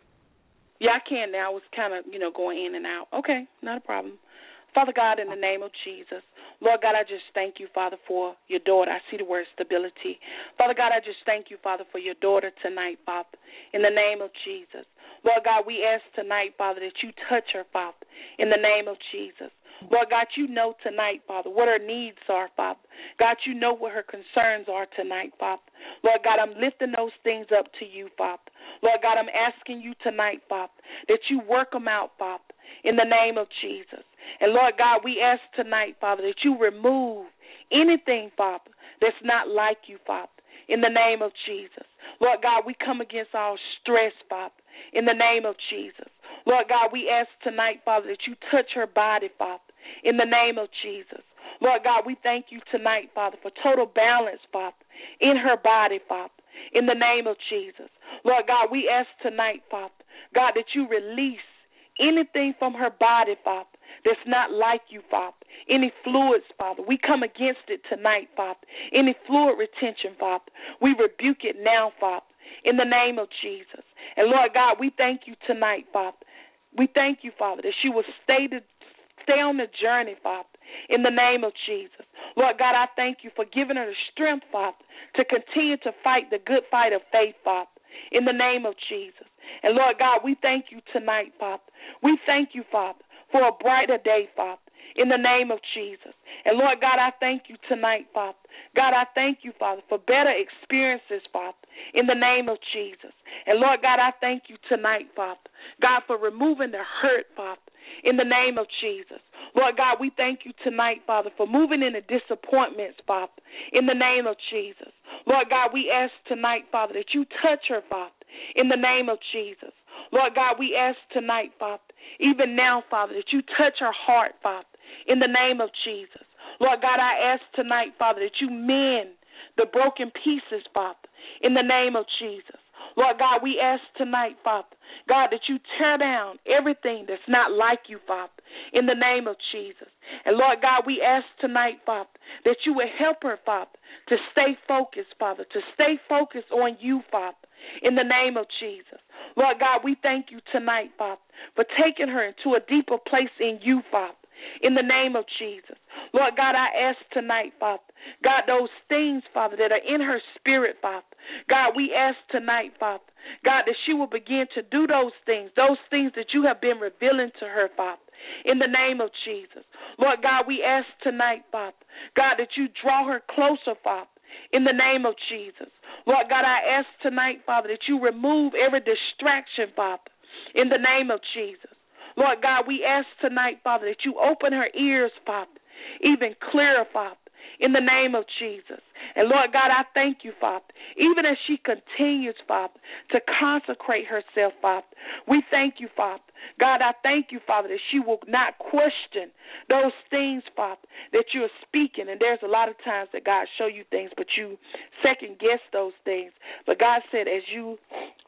Yeah, I can now. I was kind of, you know, going in and out. Okay, not a problem. Father God, in the name of Jesus, Lord God, I just thank you, Father, for your daughter. I see the word stability. Father God, I just thank you, Father, for your daughter tonight, Father, in the name of Jesus. Lord God, we ask tonight, Father, that you touch her, Father, in the name of Jesus. Lord God, you know tonight, Father, what her needs are, Father. God, you know what her concerns are tonight, Father. Lord God, I'm lifting those things up to you, Father. Lord God, I'm asking you tonight, Father, that you work them out, Father, in the name of Jesus. And, Lord God, we ask tonight, Father, that you remove anything, Father, that's not like you, Father, in the name of Jesus. Lord God, we come against all stress, Father, in the name of Jesus. Lord God, we ask tonight, Father, that you touch her body, Father, in the name of Jesus. Lord God, we thank you tonight, Father, for total balance, Father, in her body, Father, in the name of Jesus. Lord God, we ask tonight, Father, God, that you release anything from her body, Father, that's not like you, Father. Any fluids, Father, we come against it tonight, Father. Any fluid retention, Father, we rebuke it now, Father, in the name of Jesus. And, Lord God, we thank you tonight, Father. We thank you, Father, that she will stay, to, stay on the journey, Father, in the name of Jesus. Lord God, I thank you for giving her the strength, Father, to continue to fight the good fight of faith, Father, in the name of Jesus. And, Lord God, we thank you tonight, Father. We thank you, Father, for a brighter day, Father, in the name of Jesus. And, Lord God, I thank you tonight, Father. God, I thank you, Father, for better experiences, Father, in the name of Jesus. And, Lord God, I thank you tonight, Father, God, for removing the hurt, Father, in the name of Jesus. Lord God, we thank you tonight, Father, for moving in the disappointments, Father, in the name of Jesus. Lord God, we ask tonight, Father, that you touch her, Father, in the name of Jesus. Lord God, we ask tonight, Father, even now, Father, that you touch her heart, Father, in the name of Jesus. Lord God, I ask tonight, Father, that you mend the broken pieces, Father, in the name of Jesus. Lord God, we ask tonight, Father, God, that you tear down everything that's not like you, Father, in the name of Jesus. And, Lord God, we ask tonight, Father, that you would help her, Father, to stay focused, Father, to stay focused on you, Father, in the name of Jesus. Lord God, we thank you tonight, Father, for taking her into a deeper place in you, Father, in the name of Jesus. Lord God, I ask tonight, Father, God, those things, Father, that are in her spirit, Father, God, we ask tonight, Father, God, that she will begin to do those things, those things that you have been revealing to her, Father, in the name of Jesus. Lord God, we ask tonight, Father, God, that you draw her closer, Father, in the name of Jesus. Lord God, I ask tonight, Father, that you remove every distraction, Father, in the name of Jesus. Lord God, we ask tonight, Father, that you open her ears, Father, even clearer, Father, in the name of Jesus. And, Lord God, I thank you, Father, even as she continues, Father, to consecrate herself, Father. We thank you, Father. God, I thank you, Father, that she will not question those things, Father, that you are speaking. And there's a lot of times that God show you things, but you second guess those things. But God said, as you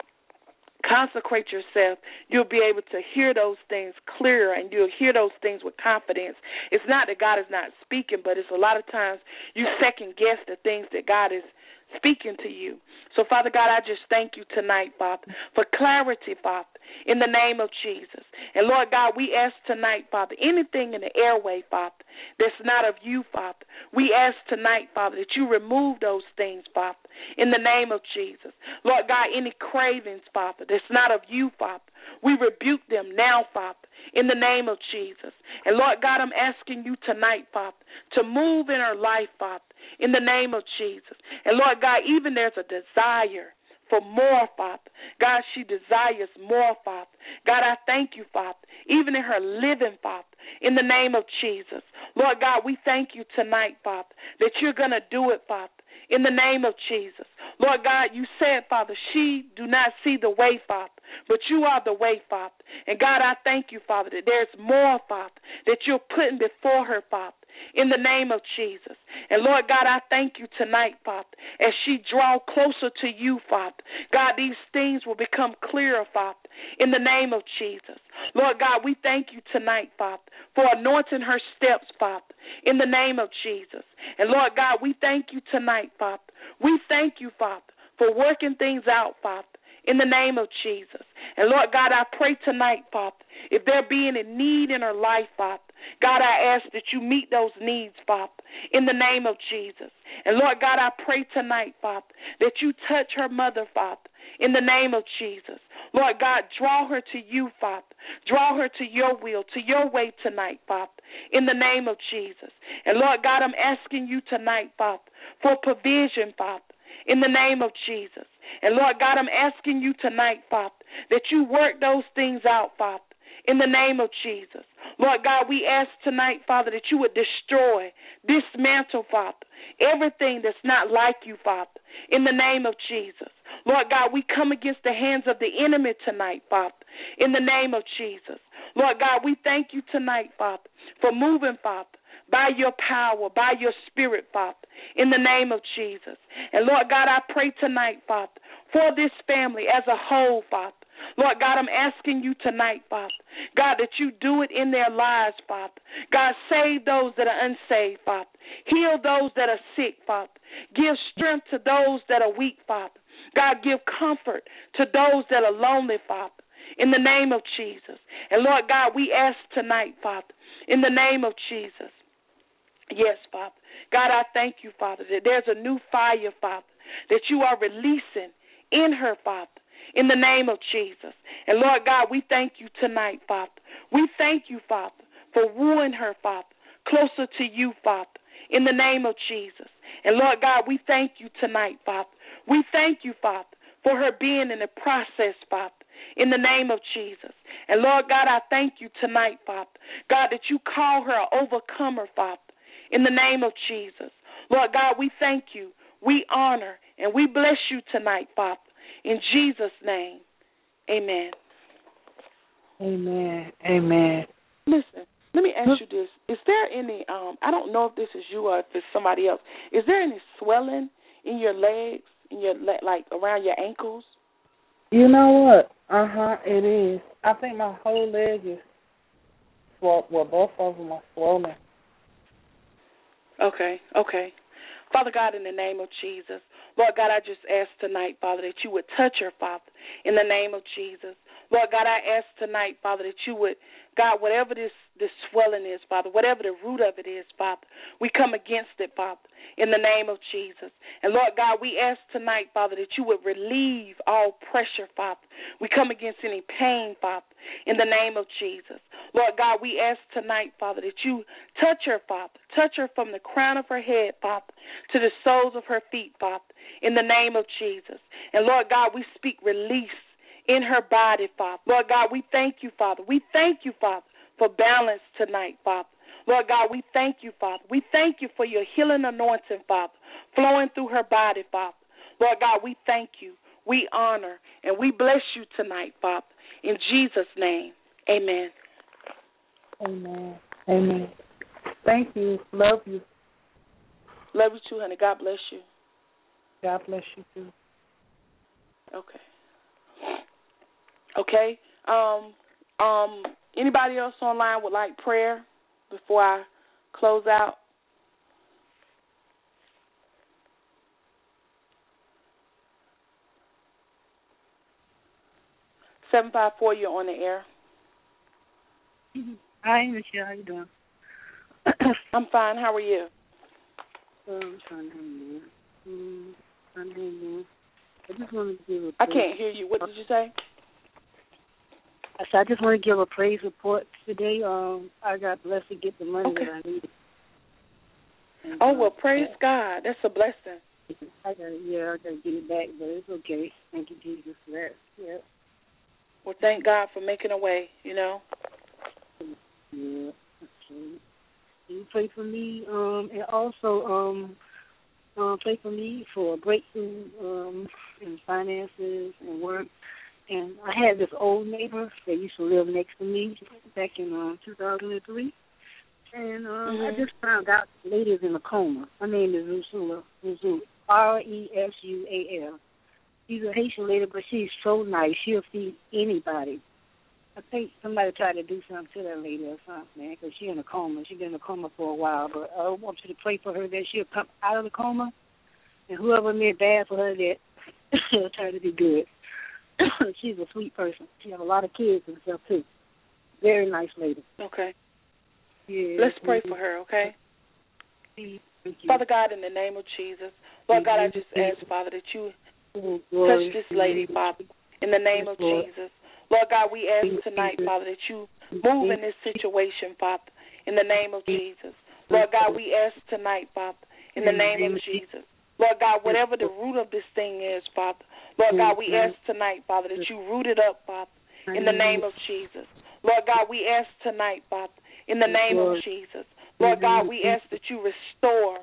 consecrate yourself, you'll be able to hear those things clearer, and you'll hear those things with confidence. It's not that God is not speaking, but it's a lot of times you second guess the things that God is speaking to you. So, Father God, I just thank you tonight, Father, for clarity, Father, in the name of Jesus. And, Lord God, we ask tonight, Father, anything in the airway, Father, that's not of you, Father, we ask tonight, Father, that you remove those things, Father, in the name of Jesus. Lord God, any cravings, Father, that's not of you, Father, we rebuke them now, Father, in the name of Jesus. And, Lord God, I'm asking you tonight, Father, to move in her life, Father, in the name of Jesus. And, Lord God, even there's a desire for more, Father. God, she desires more, Father. God, I thank you, Father, even in her living, Father, in the name of Jesus. Lord God, we thank you tonight, Father, that you're going to do it, Father, in the name of Jesus. Lord God, you said, Father, she do not see the way, Father, but you are the way, Father. And God, I thank you, Father, that there's more, Father, that you're putting before her, Father, in the name of Jesus. And Lord God, I thank you tonight, Father, as she draw closer to you, Father. God, these things will become clearer, Father, in the name of Jesus. Lord God, we thank you tonight, Father, for anointing her steps, Father, in the name of Jesus. And Lord God, we thank you tonight, Father. We thank you, Father, for working things out, Father, in the name of Jesus. And Lord God, I pray tonight, Father, if there be any need in her life, Father, God, I ask that you meet those needs, Father, in the name of Jesus. And Lord God, I pray tonight, Father, that you touch her mother, Father, in the name of Jesus. Lord God, draw her to you, Father. Draw her to your will, to your way tonight, Father, in the name of Jesus. And Lord God, I'm asking you tonight, Father, for provision, Father, in the name of Jesus. And Lord God, I'm asking you tonight, Father, that you work those things out, Father, in the name of Jesus. Lord God, we ask tonight, Father, that you would destroy, dismantle, Father, everything that's not like you, Father, in the name of Jesus. Lord God, we come against the hands of the enemy tonight, Father, in the name of Jesus. Lord God, we thank you tonight, Father, for moving, Father, by your power, by your spirit, Father, in the name of Jesus. And Lord God, I pray tonight, Father, for this family as a whole, Father. Lord God, I'm asking you tonight, Father, God, that you do it in their lives, Father. God, save those that are unsaved, Father. Heal those that are sick, Father. Give strength to those that are weak, Father. God, give comfort to those that are lonely, Father, in the name of Jesus. And Lord God, we ask tonight, Father, in the name of Jesus. Yes, Father. God, I thank you, Father, that there's a new fire, Father, that you are releasing in her, Father, in the name of Jesus. And Lord God, we thank you tonight, Father. We thank you, Father, for wooing her, Father, closer to you, Father, in the name of Jesus. And Lord God, we thank you tonight, Father. We thank you, Father, for her being in the process, Father, in the name of Jesus. And Lord God, I thank you tonight, Father, God, that you call her an overcomer, Father, in the name of Jesus. Lord God, we thank you, we honor, and we bless you tonight, Father. In Jesus' name, amen. Amen. Amen. Listen, let me ask you this. Is there any, um, I don't know if this is you or if it's somebody else, is there any swelling in your legs, in your le- like around your ankles? You know what? Uh-huh, it is. I think my whole leg is swollen. Well, both of them are swollen. Okay, okay. Father God, in the name of Jesus, Lord God, I just ask tonight, Father, that you would touch her, Father, in the name of Jesus. Lord God, I ask tonight, Father, that you would, God, whatever this, this swelling is, Father, whatever the root of it is, Father, we come against it, Father, in the name of Jesus. And Lord God, we ask tonight, Father, that you would relieve all pressure, Father. We come against any pain, Father, in the name of Jesus. Lord God, we ask tonight, Father, that you touch her, Father, touch her from the crown of her head, Father, to the soles of her feet, Father, in the name of Jesus. And Lord God, we speak release in her body, Father. Lord God, we thank you, Father. We thank you, Father, for balance tonight, Father. Lord God, we thank you, Father. We thank you for your healing anointing, Father, flowing through her body, Father. Lord God, we thank you. We honor and we bless you tonight, Father. In Jesus' name, amen. Amen. Amen. Thank you. Love you. Love you too, honey. God bless you. God bless you too. Okay. Okay. Um, um, anybody else online would like prayer before I close out? seven five four, you're on the air. Hi, Michelle. How you doing? I'm fine. How are you? Oh, I'm trying to hang in. Mm, I'm hanging in. I just wanted to give a I can't hear you. What did you say? I said I just want to give a praise report today. Um, I got blessed to get the money okay. that I needed. And, oh well, uh, praise God. That's a blessing. I got yeah, I got to get it back, but it's okay. Thank you, Jesus, for that. Yeah. Well, thank God for making a way. You know. Yeah. Okay. You pray for me, um, and also um, uh, pray for me for a breakthrough um, in finances and work. And I had this old neighbor that used to live next to me back in uh, two thousand three. And um, mm-hmm. I just found out the lady is in a coma. Her name is Rusula, Rusu, R E S U A L. She's a Haitian lady, but she's so nice. She'll feed anybody. I think somebody tried to do something to that lady or something, man, because she's in a coma. She's been in a coma for a while. But I want you to pray for her that she'll come out of the coma. And whoever meant bad for her, that she'll try to be good. She's a sweet person. She has a lot of kids and stuff, too. Very nice lady. Okay. Yeah. Let's pray for her, okay? Father God, in the name of Jesus, Lord God, I just ask, Father, that you touch this lady, Father, in the name of Jesus. Lord God, we ask tonight, Father, that you move in this situation, Father, in the name of Jesus. Lord God, we ask tonight, Father, in the name of Jesus. Lord God, whatever the root of this thing is, Father, Lord God, we ask tonight, Father, that you root it up, Father, in the name of Jesus. Lord God, we ask tonight, Father, in the name of Jesus. Lord God, we ask that you restore,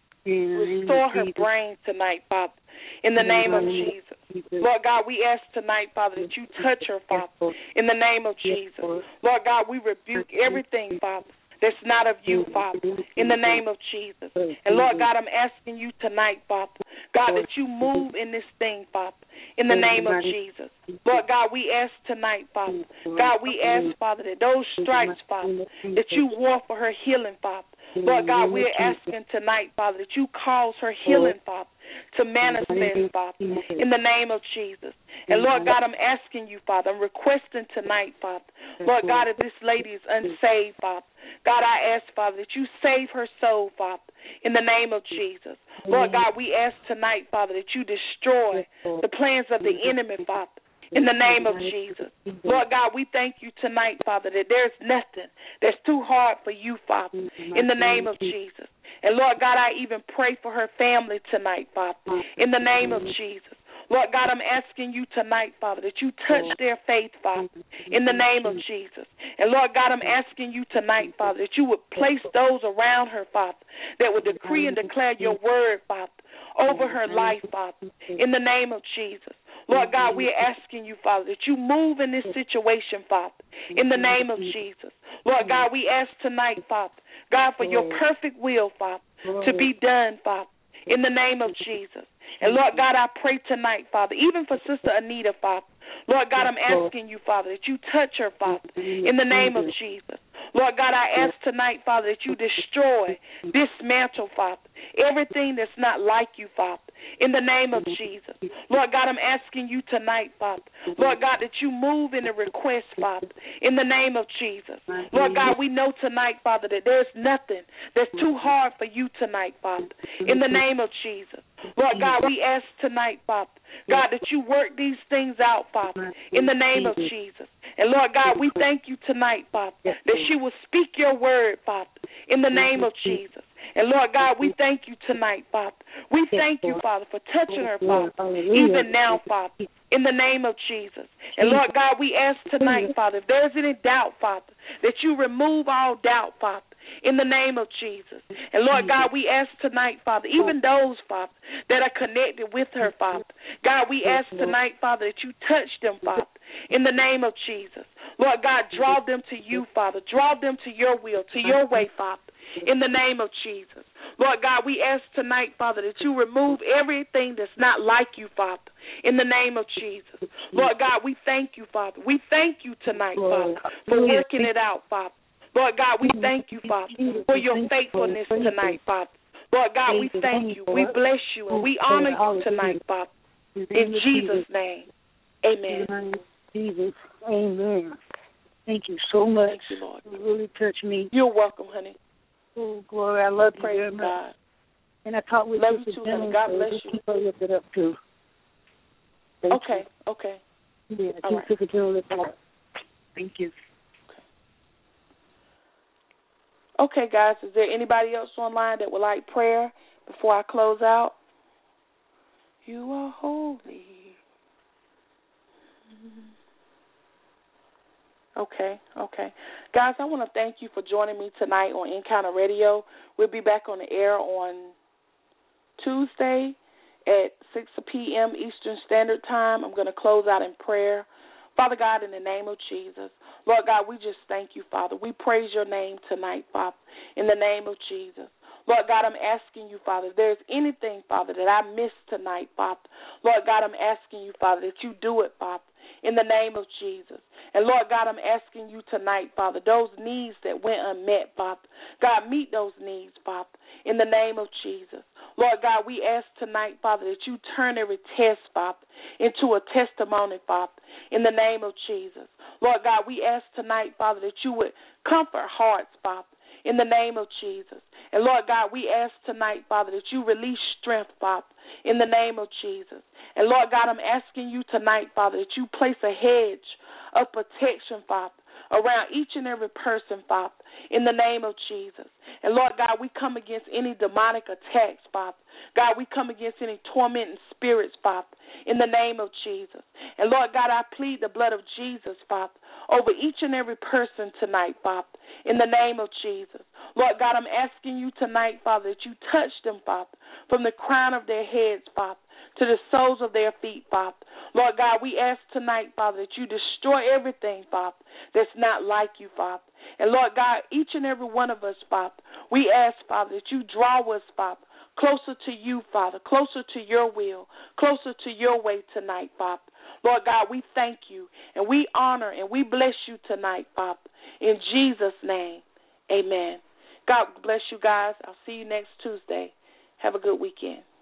restore her brain tonight, Father, in the name of Jesus. Lord God, we ask tonight, Father, that you touch her, Father, in the name of Jesus. Lord God, we rebuke everything, Father, that's not of you, Father, in the name of Jesus. And, Lord God, I'm asking you tonight, Father, God, that you move in this thing, Father, in the name of Jesus. Lord God, we ask tonight, Father, God, we ask, Father, that those stripes, Father, that you wore for her healing, Father. Lord God, we're asking tonight, Father, that you cause her healing, Father, to manifest, Father, in the name of Jesus. And, Lord God, I'm asking you, Father, I'm requesting tonight, Father, Lord God, if this lady is unsaved, Father, God, I ask, Father, that you save her soul, Father, in the name of Jesus. Lord God, we ask tonight, Father, that you destroy the plans of the enemy, Father, in the name of Jesus. Lord God, we thank you tonight, Father, that there's nothing that's too hard for you, Father, in the name of Jesus. And, Lord God, I even pray for her family tonight, Father, in the name of Jesus. Lord God, I'm asking you tonight, Father, that you touch their faith, Father, in the name of Jesus. And, Lord God, I'm asking you tonight, Father, that you would place those around her, Father, that would decree and declare your word, Father, over her life, Father, in the name of Jesus. Lord God, we're asking you, Father, that you move in this situation, Father, in the name of Jesus. Lord God, we ask tonight, Father, God, for your perfect will, Father, to be done, Father, in the name of Jesus. And, Lord God, I pray tonight, Father, even for Sister Anita, Father. Lord God, I'm asking you, Father, that you touch her, Father, in the name of Jesus. Lord God, I ask tonight, Father, that you destroy, dismantle, Father, everything that's not like you, Father, in the name of Jesus. Lord God, I'm asking you tonight, Father, Lord God, that you move in the request, Father, in the name of Jesus. Lord God, we know tonight, Father, that there's nothing that's too hard for you tonight, Father, in the name of Jesus. Lord God, we ask tonight, Father, God, that you work these things out, Father, in the name of Jesus. And, Lord God, we thank you tonight, Father, that she will speak your word, Father, in the name of Jesus. And, Lord God, we thank you tonight, Father. We thank you, Father, for touching her, Father, even now, Father, in the name of Jesus. And, Lord God, we ask tonight, Father, if there's any doubt, Father, that you remove all doubt, Father, in the name of Jesus. And, Lord God, we ask tonight, Father, even those, Father, that are connected with her, Father. God, we ask tonight, Father, that you touch them, Father, in the name of Jesus. Lord God, draw them to you, Father. Draw them to your will, to your way, Father, in the name of Jesus. Lord God, we ask tonight, Father, that you remove everything that's not like you, Father, in the name of Jesus. Lord God, we thank you, Father. We thank you tonight, Father, for working it out, Father. Lord God, we thank you, Father, for your faithfulness tonight, Father. Lord God, we thank you. We bless you, and we honor you tonight, Father. In Jesus' name, amen. Jesus, amen. Thank you so much. Thank you, Lord. You really touched me. You're welcome, honey. Oh, glory, I love you Praise very much. God. And I talked with love Sister you too, Jenny, honey. God so bless just you. keep her lifted up, too. Thank okay, you. okay. Yeah, All keep right. Sister Jenny lifted up. Thank you. Okay, guys, is there anybody else online that would like prayer before I close out? You are holy. Okay, okay. Guys, I want to thank you for joining me tonight on Encounter Radio. We'll be back on the air on Tuesday at six p.m. Eastern Standard Time. I'm going to close out in prayer. Father God, in the name of Jesus, Lord God, we just thank you, Father. We praise your name tonight, Father, in the name of Jesus. Lord God, I'm asking you, Father, if there's anything, Father, that I missed tonight, Father, Lord God, I'm asking you, Father, that you do it, Father, in the name of Jesus. And, Lord God, I'm asking you tonight, Father, those needs that went unmet, Father, God, meet those needs, Father, in the name of Jesus. Lord God, we ask tonight, Father, that you turn every test, Father, into a testimony, Father, in the name of Jesus. Lord God, we ask tonight, Father, that you would comfort hearts, Father, in the name of Jesus. And, Lord God, we ask tonight, Father, that you release strength, Father, in the name of Jesus. And, Lord God, I'm asking you tonight, Father, that you place a hedge of protection, Father, around each and every person, Father, in the name of Jesus. And, Lord God, we come against any demonic attacks, Father. God, we come against any tormenting spirits, Father, in the name of Jesus. And, Lord God, I plead the blood of Jesus, Father, over each and every person tonight, Father, in the name of Jesus. Lord God, I'm asking you tonight, Father, that you touch them, Father, from the crown of their heads, Father, to the soles of their feet, Father. Lord God, we ask tonight, Father, that you destroy everything, Father, that's not like you, Father. And, Lord God, each and every one of us, Father, we ask, Father, that you draw us, Father, closer to you, Father, closer to your will, closer to your way tonight, Father. Lord God, we thank you, and we honor and we bless you tonight, Father. In Jesus' name, amen. God bless you guys. I'll see you next Tuesday. Have a good weekend.